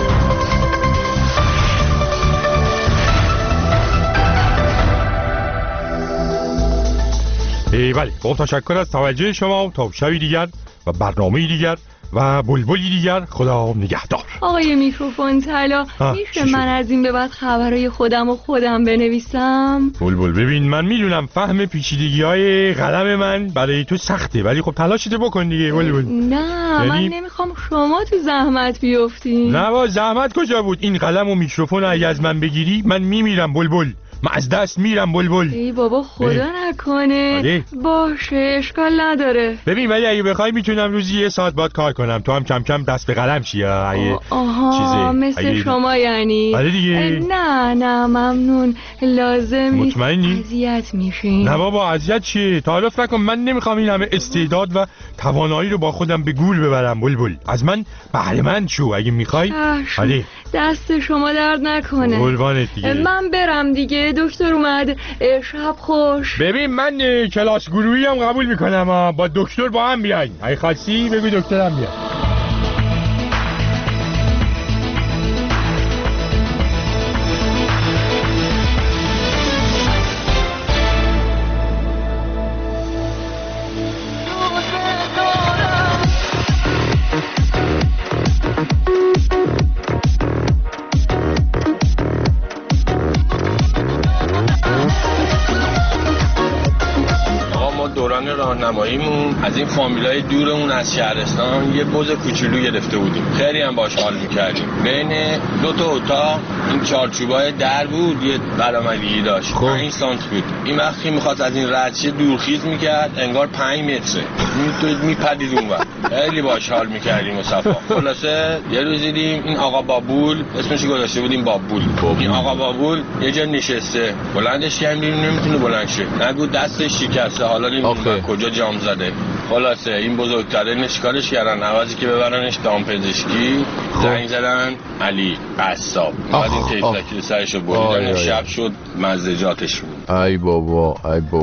بله با تشکر از توجه شما. تا شبی دیگر و برنامه دیگر و بلبلی دیگر، خدا نگهدار. آقای میکروفون طلا میشه من از این به بعد خبرهای خودم بنویسم؟ بلبل ببین من میدونم فهم پیچیدگی‌های قلم من برای تو سخته، ولی خب تلاشت بکن دیگه بلبل. نه من نمیخوام شما تو زحمت بیفتین. نه با زحمت کجا بود؟ این قلم و میکروفون اگه از من بگیری من میمیرم بلبل، من از دست میرم بلبل. ای بابا خدا نکنه. باشه اشکال نداره. ببین ولی اگه بخوای میتونم روزی 1 ساعت باید کار کنم، تو هم کم کم دست به قلم شی. آها مثل شما یعنی. آره دیگه. نه ممنون، لازم نیست. مطمئنی؟ اذیت میشین. نه بابا اذیت چیه؟ تعارف نکن، من نمیخوام این همه استعداد و توانایی رو با خودم به گول ببرم بلبل. از من بهره مند شو اگه میخوای. آره دست شما درد نکنه. قربانت دیگه. من برم دیگه، دکتر اومد. شب خوش. ببین من کلاس گروهی هم قبول میکنم، با دکتر با هم بیاین. اگه خواستی بگو دکترم بیاد. راهنماییمون از این فامیلای دورمون از شهرستان یه بز کوچولو گرفته بودیم، خیلی هم باش حال میکردیم. بین 2 تا اتاق این چارچوبای در بود، یه برآمدگی داشت. 5 سانت بود. این وقتی میخواست از این رد شه دورخیز میکرد، انگار 5 متره میپدید اون وقت. خیلی باش حال میکردیم و صفا. خلاصه یه روز دیدیم این آقا بابول، اسمش گذاشته بودیم بابول. این آقا بابول یه جا نشسته، بلندش کردیم نمیتونه بلند شه، نگو دستش شکسته، حالا نمیدونم کجا جام زده. خلاصه این بزرگتره چیکارش کردن، عوضی که ببرنش دامپزشکی زنگ زدن علی قصاب. بعد این تیفلکی سرشو بریدن، شب شد مزدجاتش بود. ای بابا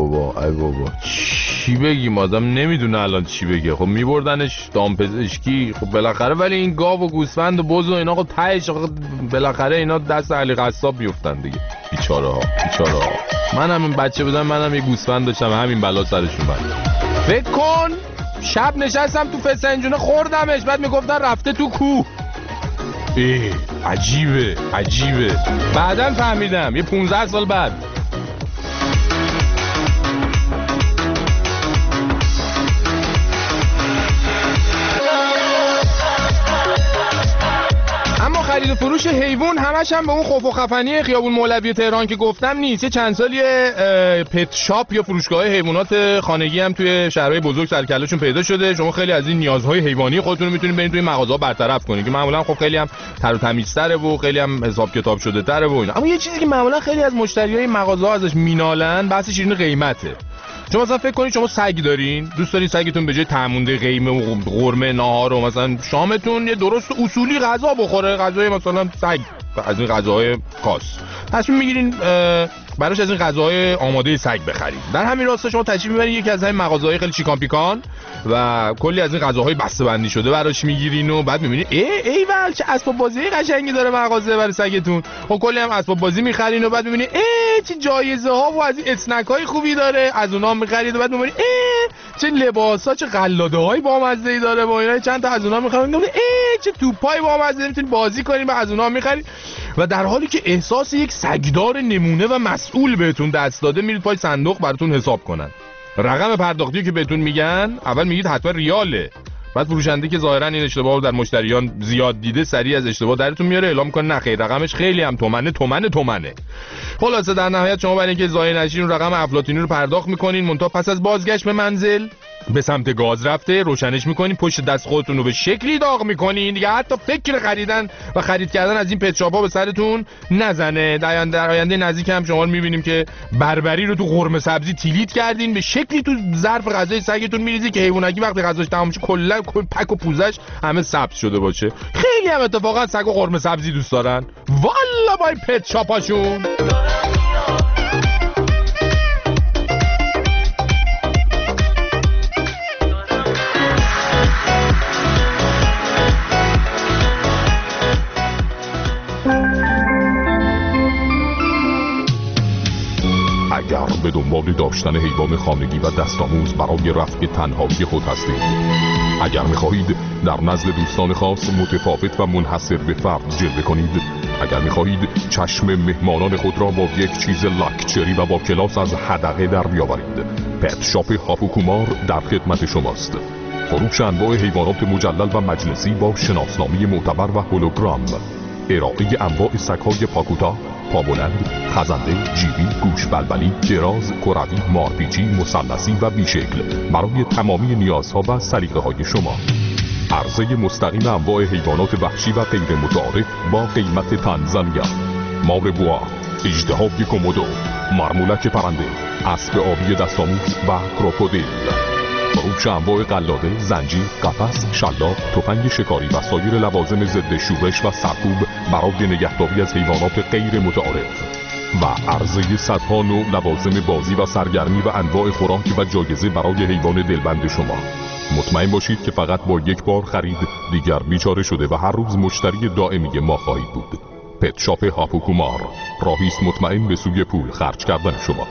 چی بگیم، آدم نمیدونه الان چی بگه. خب میبردنش دامپزشکی، خب بالاخره ولی این گاو و گوسفند و بز و اینا خب تهش بالاخره اینا دست علی قصاب بیفتن دیگه. بیچاره ها. منم این بچه بودم، منم یه گوسفند داشتم، همین بلا سرشون بود. فکر کن شب نشستم تو فسنجونه خوردمش، بعد میگفتن رفته تو کوه. عجیبه. بعدن فهمیدم یه 15 سال بعد. خرید و فروش حیوان همش هم به اون خوف و خفنی خیابون مولوی تهران که گفتم نیست. یه چند سالی پت شاپ یا فروشگاه حیوانات خانگی هم توی شهرهای بزرگ سرکله‌شون پیدا شده. شما خیلی از این نیازهای حیوانی خودتون رو میتونید برید توی مغازه‌ها برطرف کنید که معمولا خب خیلی هم تر و تمیزتره و خیلی هم حساب کتاب شده تره و اینا. اما یه چیزی که معمولا خیلی از مشتریای مغازه‌ها ازش مینالن بحث شیرین قیمته. شما مثلا فکر کنید شما سگ دارین، دوست دارین سگتون به جای تمونده قیمه و قرمه ناهار و مثلا شامتون یه درست اصولی غذا بخوره، غذای مثلا سگ، از این غذاهای خاص تصمیم میگیرین براش از این غذاهای آماده سگ بخرید. در همین راستا شما تشریف میبرین یکی از همین مغازه‌های خیلی چیکان پیکان و کلی از این غذاهای بسته‌بندی شده براش میگیرین و بعد میبینین ایول چه اسباب بازی قشنگی داره مغازه برای سگتون. خب کلی هم اسباب بازی میخرین و بعد میبینین چه جایزه ها و از این اسنک های خوبی داره، از اونها میخرید و بعد میبینین چه لباسا چه قلاده‌های بامزه‌ای داره با اینا، چند تا از اونها میخرین چه توپای بامزه میتونید بازی کنین و از اونها میخرید. و در حالی که احساس یک سگدار نمونه و مسئول بهتون دست داده میرید پای صندوق براتون حساب کنن. رقم پرداختی که بهتون میگن اول میگید حتما ریاله، بعد فروشنده که ظاهرا این اشتباه رو در مشتریان زیاد دیده سریع از اشتباه درتون میاره اعلام میکنه نه خیر رقمش خیلی هم تومنه. خلاصه در نهایت شما برای اینکه ضایع نشین رقم افلاطونی رو پرداخت میکنین، منتها پس از بازگشت به منزل به سمت گاز رفته روشنش میکنین، پشت دست خودتون رو به شکلی داغ میکنین دیگه حتی فکر خریدن و خرید کردن از این پت شاپ ها به سرتون نزنه. در آینده نزدیک هم شما رو میبینیم که بربری رو تو قرمه سبزی تیلیت کردین، به شکلی تو ظرف غذای سگتون میریزی که حیوانکی وقتی غذاش تمام شه کلا پک و پوزش همه سبز شده باشه. خیلی هم اتفاقا سگ و قرمه سبزی دوست دارن والا با این پت شاپاشون. اگر به دنبال داشتن حیوان خانگی و دستآموز برای رفع تنهایی خود هستید، اگر می‌خواهید در نزد دوستان خاص متفاوت و منحصر به فرد جلوه کنید، اگر می‌خواهید چشم مهمانان خود را با یک چیز لاکچری و با کلاس از حدقه در بیاورید، پت شاپ هاپوکومار در خدمت شماست. فروش انواع حیوانات مجلل و مجلسی با شناسنامه معتبر و هولوگرام، ارائه انواع سگ‌های پاکوتا، پابلند، خزنده، جیبی، گوش بلبلی، دراز، کروی، مارپیچی، مثلثی و بیشکل برای تمامی نیازها و سلیقه‌های شما. عرضه مستقیم انواع حیوانات وحشی و غیر متعارف با قیمت تنزانیا، مار بوا، اژدهای کومودو، مارمولک پرنده، اسب آبی دستآموز و کروکودیل. فروش انواع قلاده، زنجیر، قفس، شلاق، تفنگ شکاری و سایر لوازم ضد شورش و سرکوب برای نگهداری از حیوانات غیر متعارف و عرضه صدها نوع لوازم بازی و سرگرمی و انواع خوراک و جایزه برای حیوان دلبند شما. مطمئن باشید که فقط با یک بار خرید دیگر بیچاره شده و هر روز مشتری دائمی ما خواهید بود. پت شاپ هاپوکومار، راهی است مطمئن به سوی پول خرج کردن شما.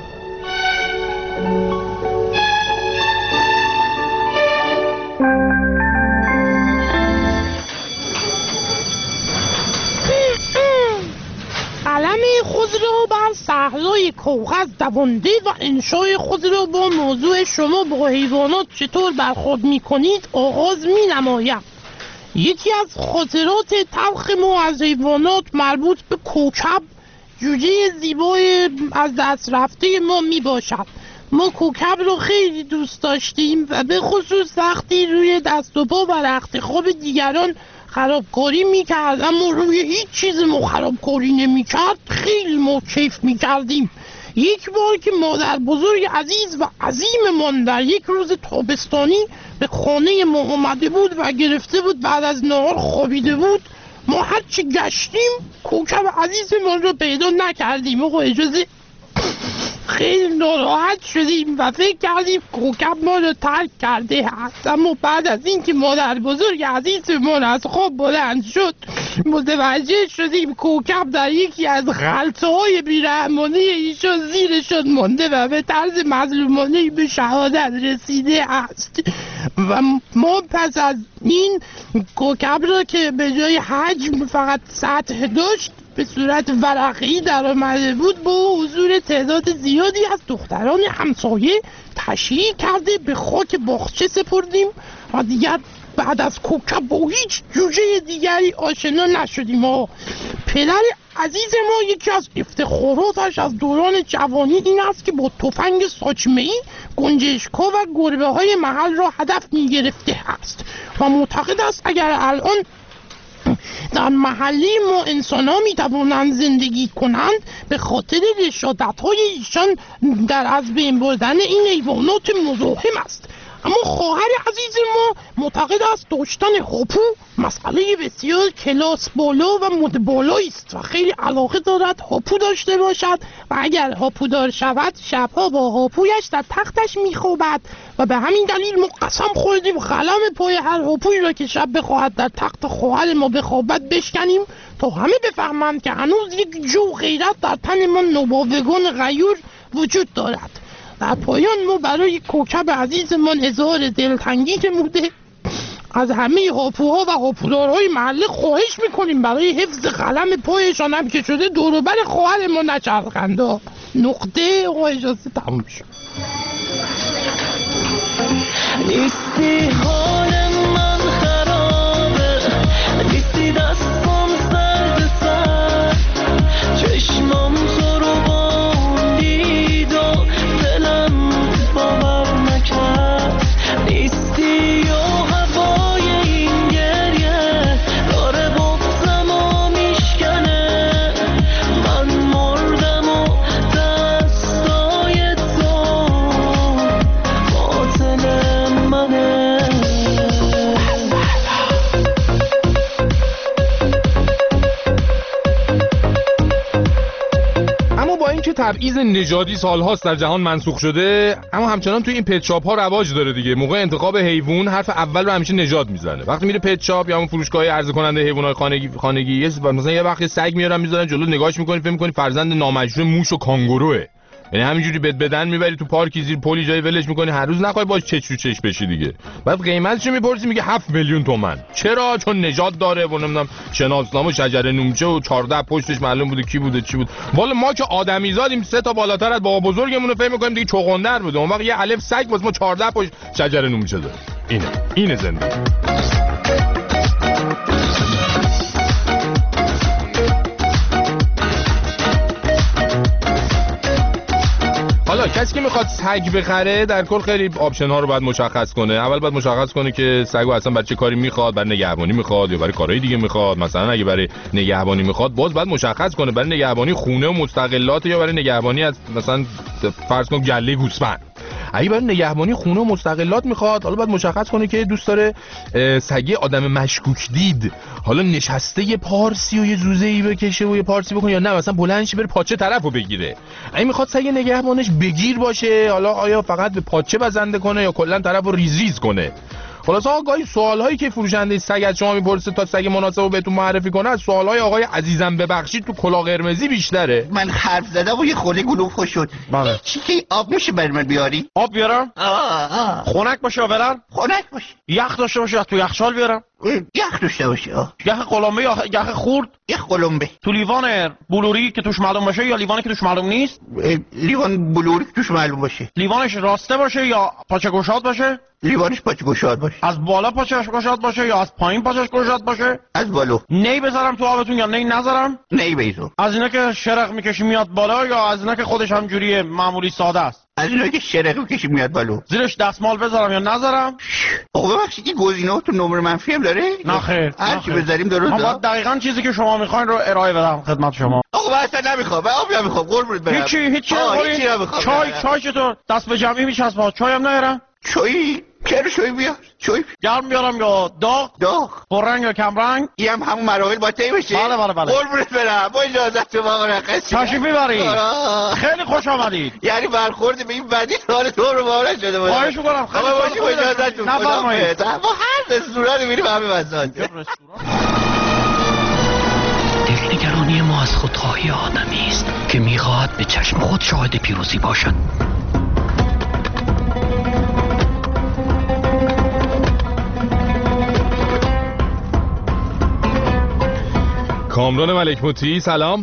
قلم خود را بر صحرای کاغذ دوانده و انشای خود را با موضوع شما با حیوانات چطور برخورد می کنید آغاز می نمایم. یکی از خاطرات تلخ ما از حیوانات مربوط به کوکب، جوجه زیبای از دست رفته ما می باشد. ما کوکب رو خیلی دوست داشتیم و به خصوص وقتی روی دست و پا و رخت خواب دیگران خرابکاری میکرد اما روی هیچ چیز ما خرابکاری نمیکرد خیلی ما کیف میکردیم. یک بار که مادر بزرگ عزیز و عظیممان در یک روز تابستانی به خانه ما اومده بود و گرفته بود بعد از نهار خوابیده بود، ما هرچی گشتیم کوکب عزیزمان رو پیدا نکردیم. آقا اجازه، خیلی ناراحت شدیم و فکر کردیم کوکب ما رو ترک کرده است. اما بعد از اینکه مادر بزرگ عزیزمان از خواب بلند شد متوجه شدیم کوکب در یکی از غلطه‌های بیرحمانه ایشان زیرشان مانده و به طرز مظلومانه‌ای به شهادت رسیده است. و ما پس از این کوکب را که به جای حجم فقط سطح داشت به صورت ورقی در آمده بود با حضور تعداد زیادی از دختران همسایه تشییع کرده به خاک باغچه سپردیم و دیگر بعد از کوکب با هیچ جوجه دیگری آشنا نشدیم ها. پدر عزیز ما یکی از افتخاراتش از دوران جوانی این است که با تفنگ ساچمه‌ای گنجشک‌ها و گربه‌های محل را هدف می‌گرفته است و معتقد است اگر الان در محله ما انسان‌ها می‌توانند زندگی کنند به خاطر رشادت‌های ایشان در از بین بردن این حیوانات مزاحم است. اما خواهر عزیز ما معتقد است داشتن هاپو مسئله بسیار کلاس بالا و مد بالایی است و خیلی علاقه دارد هاپو داشته باشد و اگر هاپو دار شود شبها با هاپویش در تختش میخوابد و به همین دلیل ما قسم خوردیم قلم پای هر هاپویی را که شب بخواهد در تخت خواهر ما بخوابد بشکنیم تا همه بفهمند که هنوز یک جو غیرت در تن ما نوباوگان غیور وجود دارد. در پایان ما برای کوکب عزیزمان اظهار دلتنگی نموده از همه هاپوها و هاپودارهای محله خواهش میکنیم برای حفظ قلم پایشان هم که شده دوروبر خواهر ما نچرخند. نقطه آقا اجازه تموم شد. نیستی حال من خرابه، نیستی دستم سرد سر، چشمم تو رو باندید و دلم باور نکرد. نیستی و هوای این گریه داره بغزم و میشکنه، من مردم و دستای تو قاتل منه. اما با اینکه تبعیض نژادی سالهاست در جهان منسوخ شده، اما همچنان توی این پت شاپ ها رواج داره دیگه. موقع انتخاب حیوان حرف اول رو همیشه نژاد میزنه. وقتی میره پت شاپ یا اون فروشگاه عرضه کننده حیوانات خانگی مثلا یه وقتی سگ میارن میذارن جلو، نگاهش میکنی فکر میکنی فرزند نامجروح موش و کانگوروه. یعنی همینجوری بدن میبری تو پارکی زیر پلی جای ولش میکنی، هر روز نخوای باش چش رو چش بشی دیگه. بعد قیمتش میپرسی میگه 7 میلیون تومان. چرا؟ چون نژاد داره و نمیدونم شناسنامه شجره نومچه و 14 پشتش معلوم بوده کی بوده چی بود. والا ما که آدمیزادیم 3 تا بالاتر از بابا بزرگمون رو فکر میکنیم دیگه چغندر بوده. اون وقت یه الف سگ واسه ما 14 پشت شجره نومچه داره. اینه زندگی. حالا کسی که میخواد سگ بخره در کل خیلی آپشن ها رو باید مشخص کنه. اول باید مشخص کنه که سگو اصلا برای چه کاری میخواد، برای نگهبانی میخواد یا برای کارهای دیگه میخواد. مثلا اگه برای نگهبانی میخواد باید مشخص کنه برای نگهبانی خونه و مستقلات یا برای نگهبانی از مثلا فرض کن گله گوسفند. اگه برای نگهبانی خونه و مستقلات میخواد حالا باید مشخص کنه که دوست داره سگی آدم مشکوک دید، حالا نشسته یه پارسی و یه زوزه‌ای بکشه و یه پارسی بکنه، یا نه مثلا بلند شه بره پاچه طرفو بگیره. اگه میخواد سگ نگهبانش بگیر باشه، حالا آیا فقط به پاچه بزنده کنه یا کلا طرفو ریز کنه. خلاص آقای سوالایی که فروشنده سگ از شما میپرسه تا سگ مناسب رو بهتون معرفی کنه از سوالای آقای عزیزم ببخشید تو کلاه قرمزی بیشتره. من حرف زدم و یه خورده گلوف خوش شد. چی که آب میشه برای من بیاری؟ آب بیارم؟ خنک باشه برم؟ خنک باشه. یخ داشته باشه تو یخچال بیارم؟ یخ داشته باشه. یخ قلمبه یا یخ خورد؟ یخ قلمبه. تو لیوان بلوری که توش معلوم باشه یا لیوانی که توش معلوم نیست؟ لیوان بلوری که توش معلوم باشه. لیوانش راسته باشه یا پاچه گشاد باشه؟ لیوانش پاچه گشاد باشه. از بالا پاچه‌اش گشاد باشه یا از پایین پاچه‌اش گشاد باشه؟ از بالا. نی بذارم تو آبتون یا نی نذارم؟ نی بذار. از اینا که شرق میکشی میاد بالا یا از اینا که خودش هم جوری معمولی ساده است؟ از اینا که شرق میکشی میاد بالا. زیرش دستمال بذارم یا نذارم؟ آقا ببخشید این گزینه‌ها تو نمره منفی هم داره؟ نه خیر. هر چی بذاریم درسته. من باید دقیقاً چیزی که شما میخواین رو ارائه بدم خدمت شما. آقا من اصلا نمیخوام. من آب نمیخوام. قربونت برم. هیچی نمیخوام. چای چطور؟ دست به جمعی میچسبه. چای هم نیارم؟ چای چرا چای بیار؟ چای گرم بیارم یا داغ؟ داغ. پررنگ یا کم رنگ؟ این همون مراحل با طی بشه؟ بله. قربونت برم. با اجازت شما آقا رقصی. تشریف میبرید. خیلی خوش آمدید. یعنی برخورد به این بدی حال تو رو باور شده بود. خواهش می‌کنم. خیلی باشی با اجازتتون. نفرمایید. ما هر رستورانی میریم همه وسایل. دلنگرانی ما از خودخواهی آدمی است که می‌خواهد به چشم خود شاهد پیروزی باشد. کامران ملک موتی سلام.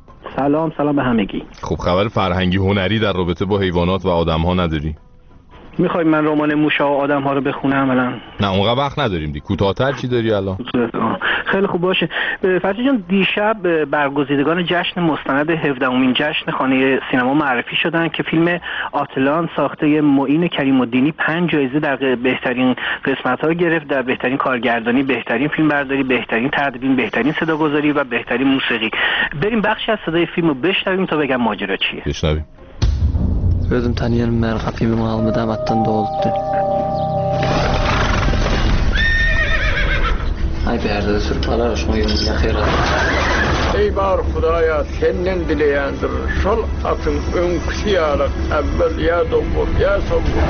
سلام به همگی. خب خبر فرهنگی هنری در رابطه با حیوانات و آدم‌ها نداری؟ میخوای من رمان موشا و آدم ها رو بخونم الان؟ نه اونقدر وقت نداریم دی. کوتاه‌تر چی داری الان؟ خیلی خوب باشه. فرشید جان، دیشب برگزیدگان جشن مستند 17مین جشن خانه سینما معرفی شدن که فیلم آتلان ساخته معین کریم الدینی 5 جایزه در بهترین قسمت‌ها گرفت، در بهترین کارگردانی، بهترین فیلمبرداری، بهترین تدوین، بهترین صداگذاری و بهترین موسیقی. بریم بخشی از صدای فیلمو بشنویم تا بگم ماجرا چیه. بشنویم. Özüm tanıyan məni xəfiyimi almadan atdan doldu. Ay berde de sürpalar hoşuma gidiyor xeyrat. Ey bar Xudaya senden dileyendir. Şol atın önküsü yalak evvel ya dombur ya sombur.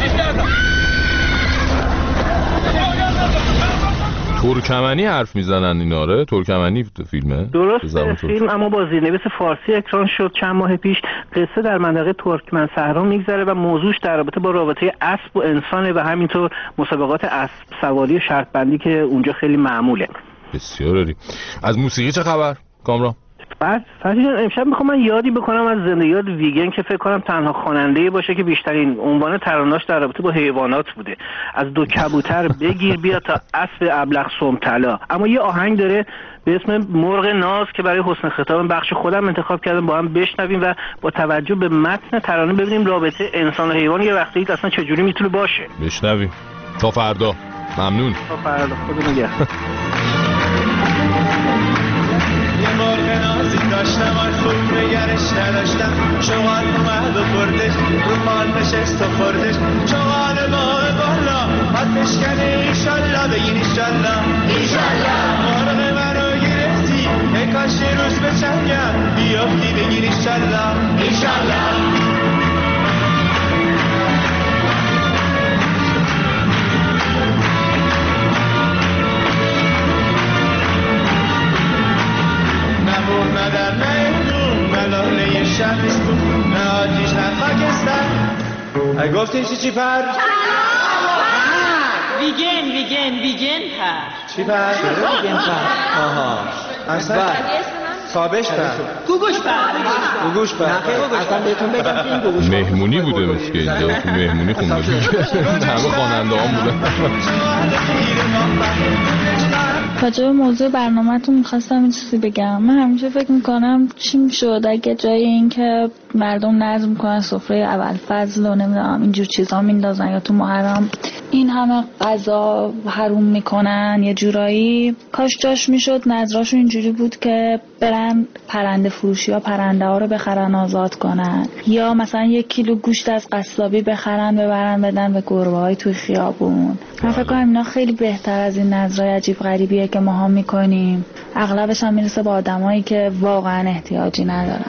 ترکمنی حرف میزنن اینا. آره ترکمنی فیلمه. درست فیلم اما با زیرنویس فارسی اکران شد چند ماه پیش. قصه در منطقه ترکمن صحرا میگذره و موضوعش در رابطه با رابطه اسب و انسانه و همینطور مسابقات اسب سواری و شرط بندی که اونجا خیلی معموله. بسیار عالی. از موسیقی چه خبر کامران؟ امشب میخوام من یادی بکنم از زندگیات ویگن که فکر کنم تنها خواننده‌ای باشه که بیشترین عنوان ترانه‌اش در رابطه با حیوانات بوده. از دو کبوتر بگیر بیا تا اسب ابلق سمطلا. اما یه آهنگ داره به اسم مرغ ناز که برای حسن خطاب بخش خودم انتخاب کردم، با هم بشنویم و با توجه به متن ترانه ببینیم رابطه انسان و حیوان یه وقتی اصلا چجوری میتونه باشه. بشنویم. تا فردا. ممنون. تا فردا. خدا نگهدار. مرغ نازی داشتم از خوب نگرش نداشتم، شوال اومد و بردش رو مال نشست و خوردش، شوال ماه بالا حدش کنه ایشالله بگین ایشالله ایشالله. مرغ منو گرفتی ای کاش یه روز به چنگم بیافتی بگین ایشالله ایشالله. نه در نه لاله شبستون نه آتیش نه خاکستر. ای گفتین چی پر؟ ویگن پر. چی پر؟ ویگن پر. آها اصلا خوابش پر. گوگوش پر. اصلا بهتون بگم که این گوگوش مهمونی بوده مثل که اینجا تو مهمونی خونده همه خواننده ها بودن. راجع به موضوع برنامه‌تون می‌خواستم این چیزی بگم. من همیشه فکر می‌کنم چی می‌شد اگه جای این که مردم نظم کنن سفره اولفضل و نمیدونم اینجور چیزا میندازن یا تو محرم این همه غذا حروم میکنن یه جورایی، کاش جاش میشد نظراشون اینجوری بود که برن پرنده فروشی یا پرنده ها رو بخرن آزاد کنن، یا مثلا 1 کیلو گوشت از قصابی بخرن ببرن بدن به گربه های توی خیابون. من فکر کنم اینا خیلی بهتر از این نظرای عجیب غریبیه که ماها میکنیم. اغلبش هم میرسه با آدمایی که واقعا احتیاجی ندارن.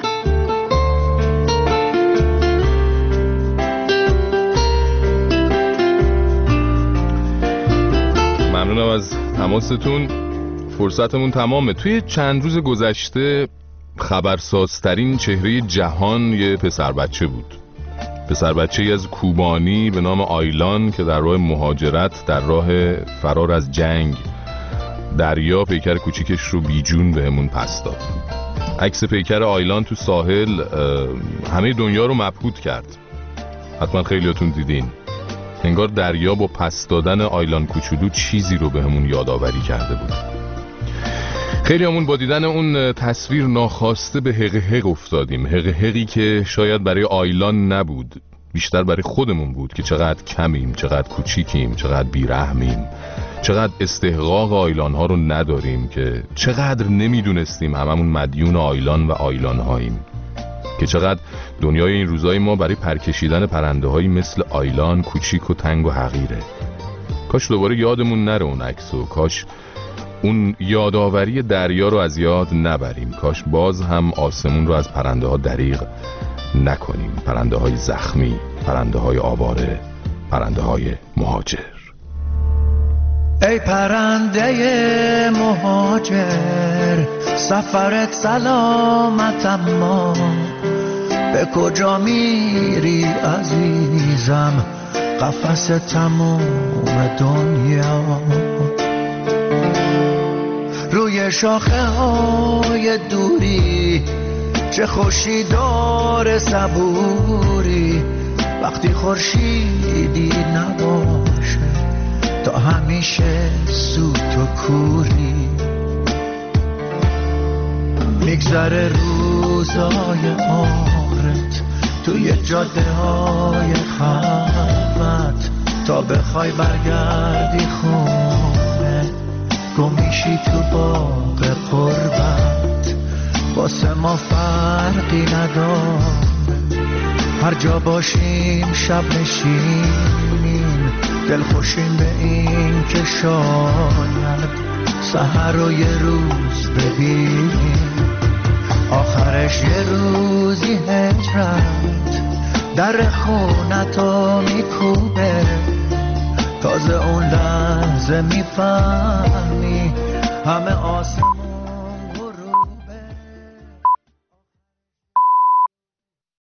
ممنونم از تماستون. فرصتمون تمامه. توی چند روز گذشته خبرسازترین چهره جهان یه پسر بچه بود. پسر بچه‌ای از کوبانی به نام آیلان که در راه مهاجرت، در راه فرار از جنگ، دریا پیکر کوچیکش رو بیجون بهمون پس داد. عکس پیکر آیلان تو ساحل همه دنیا رو مبهوت کرد. حتما خیلیاتون دیدین. انگار دریا با پس دادن آیلان کوچولو چیزی رو بهمون یادآوری کرده بود. خیلیامون با دیدن اون تصویر ناخواسته به حق افتادیم. حقی که شاید برای آیلان نبود، بیشتر برای خودمون بود که چقدر کمیم، چقدر کوچیکیم، چقدر بیرحمیم، چقدر استحقاق آیلان ها رو نداریم، که چقدر نمیدونستیم هممون مدیون آیلان و آیلان هاییم، که چقدر دنیای این روزای ما برای پرکشیدن پرنده هایی مثل آیلان کوچیک و تنگ و حقیره. کاش دوباره یادمون نره اون عکسو، کاش اون یادآوری دریا رو از یاد نبریم، کاش باز هم آسمون رو از پرنده ها دریغ نکنیم. پرنده های زخمی، پرنده های آواره، پرنده های مهاجر. ای پرنده مهاجر سفرت سلامت، اما به کجا میری عزیزم؟ قفس تموم دنیا روی شاخه های دوری، چه خوشی داره صبوری، وقتی خورشیدی نباشه تا همیشه سوت و کوری میگذره روزای آخرت توی جاده های خلوت تا بخوای برگردی خونه گمیشی تو باغ قربت واسه ما فرقی نداره هر جا باشیم شب نشینیم دل خوشیم به این که شاید سحر رو یه روز ببینیم آخرش یه روزی هجرت در خونتو میکوبه تازه اون لحظه میفهمی همه آسان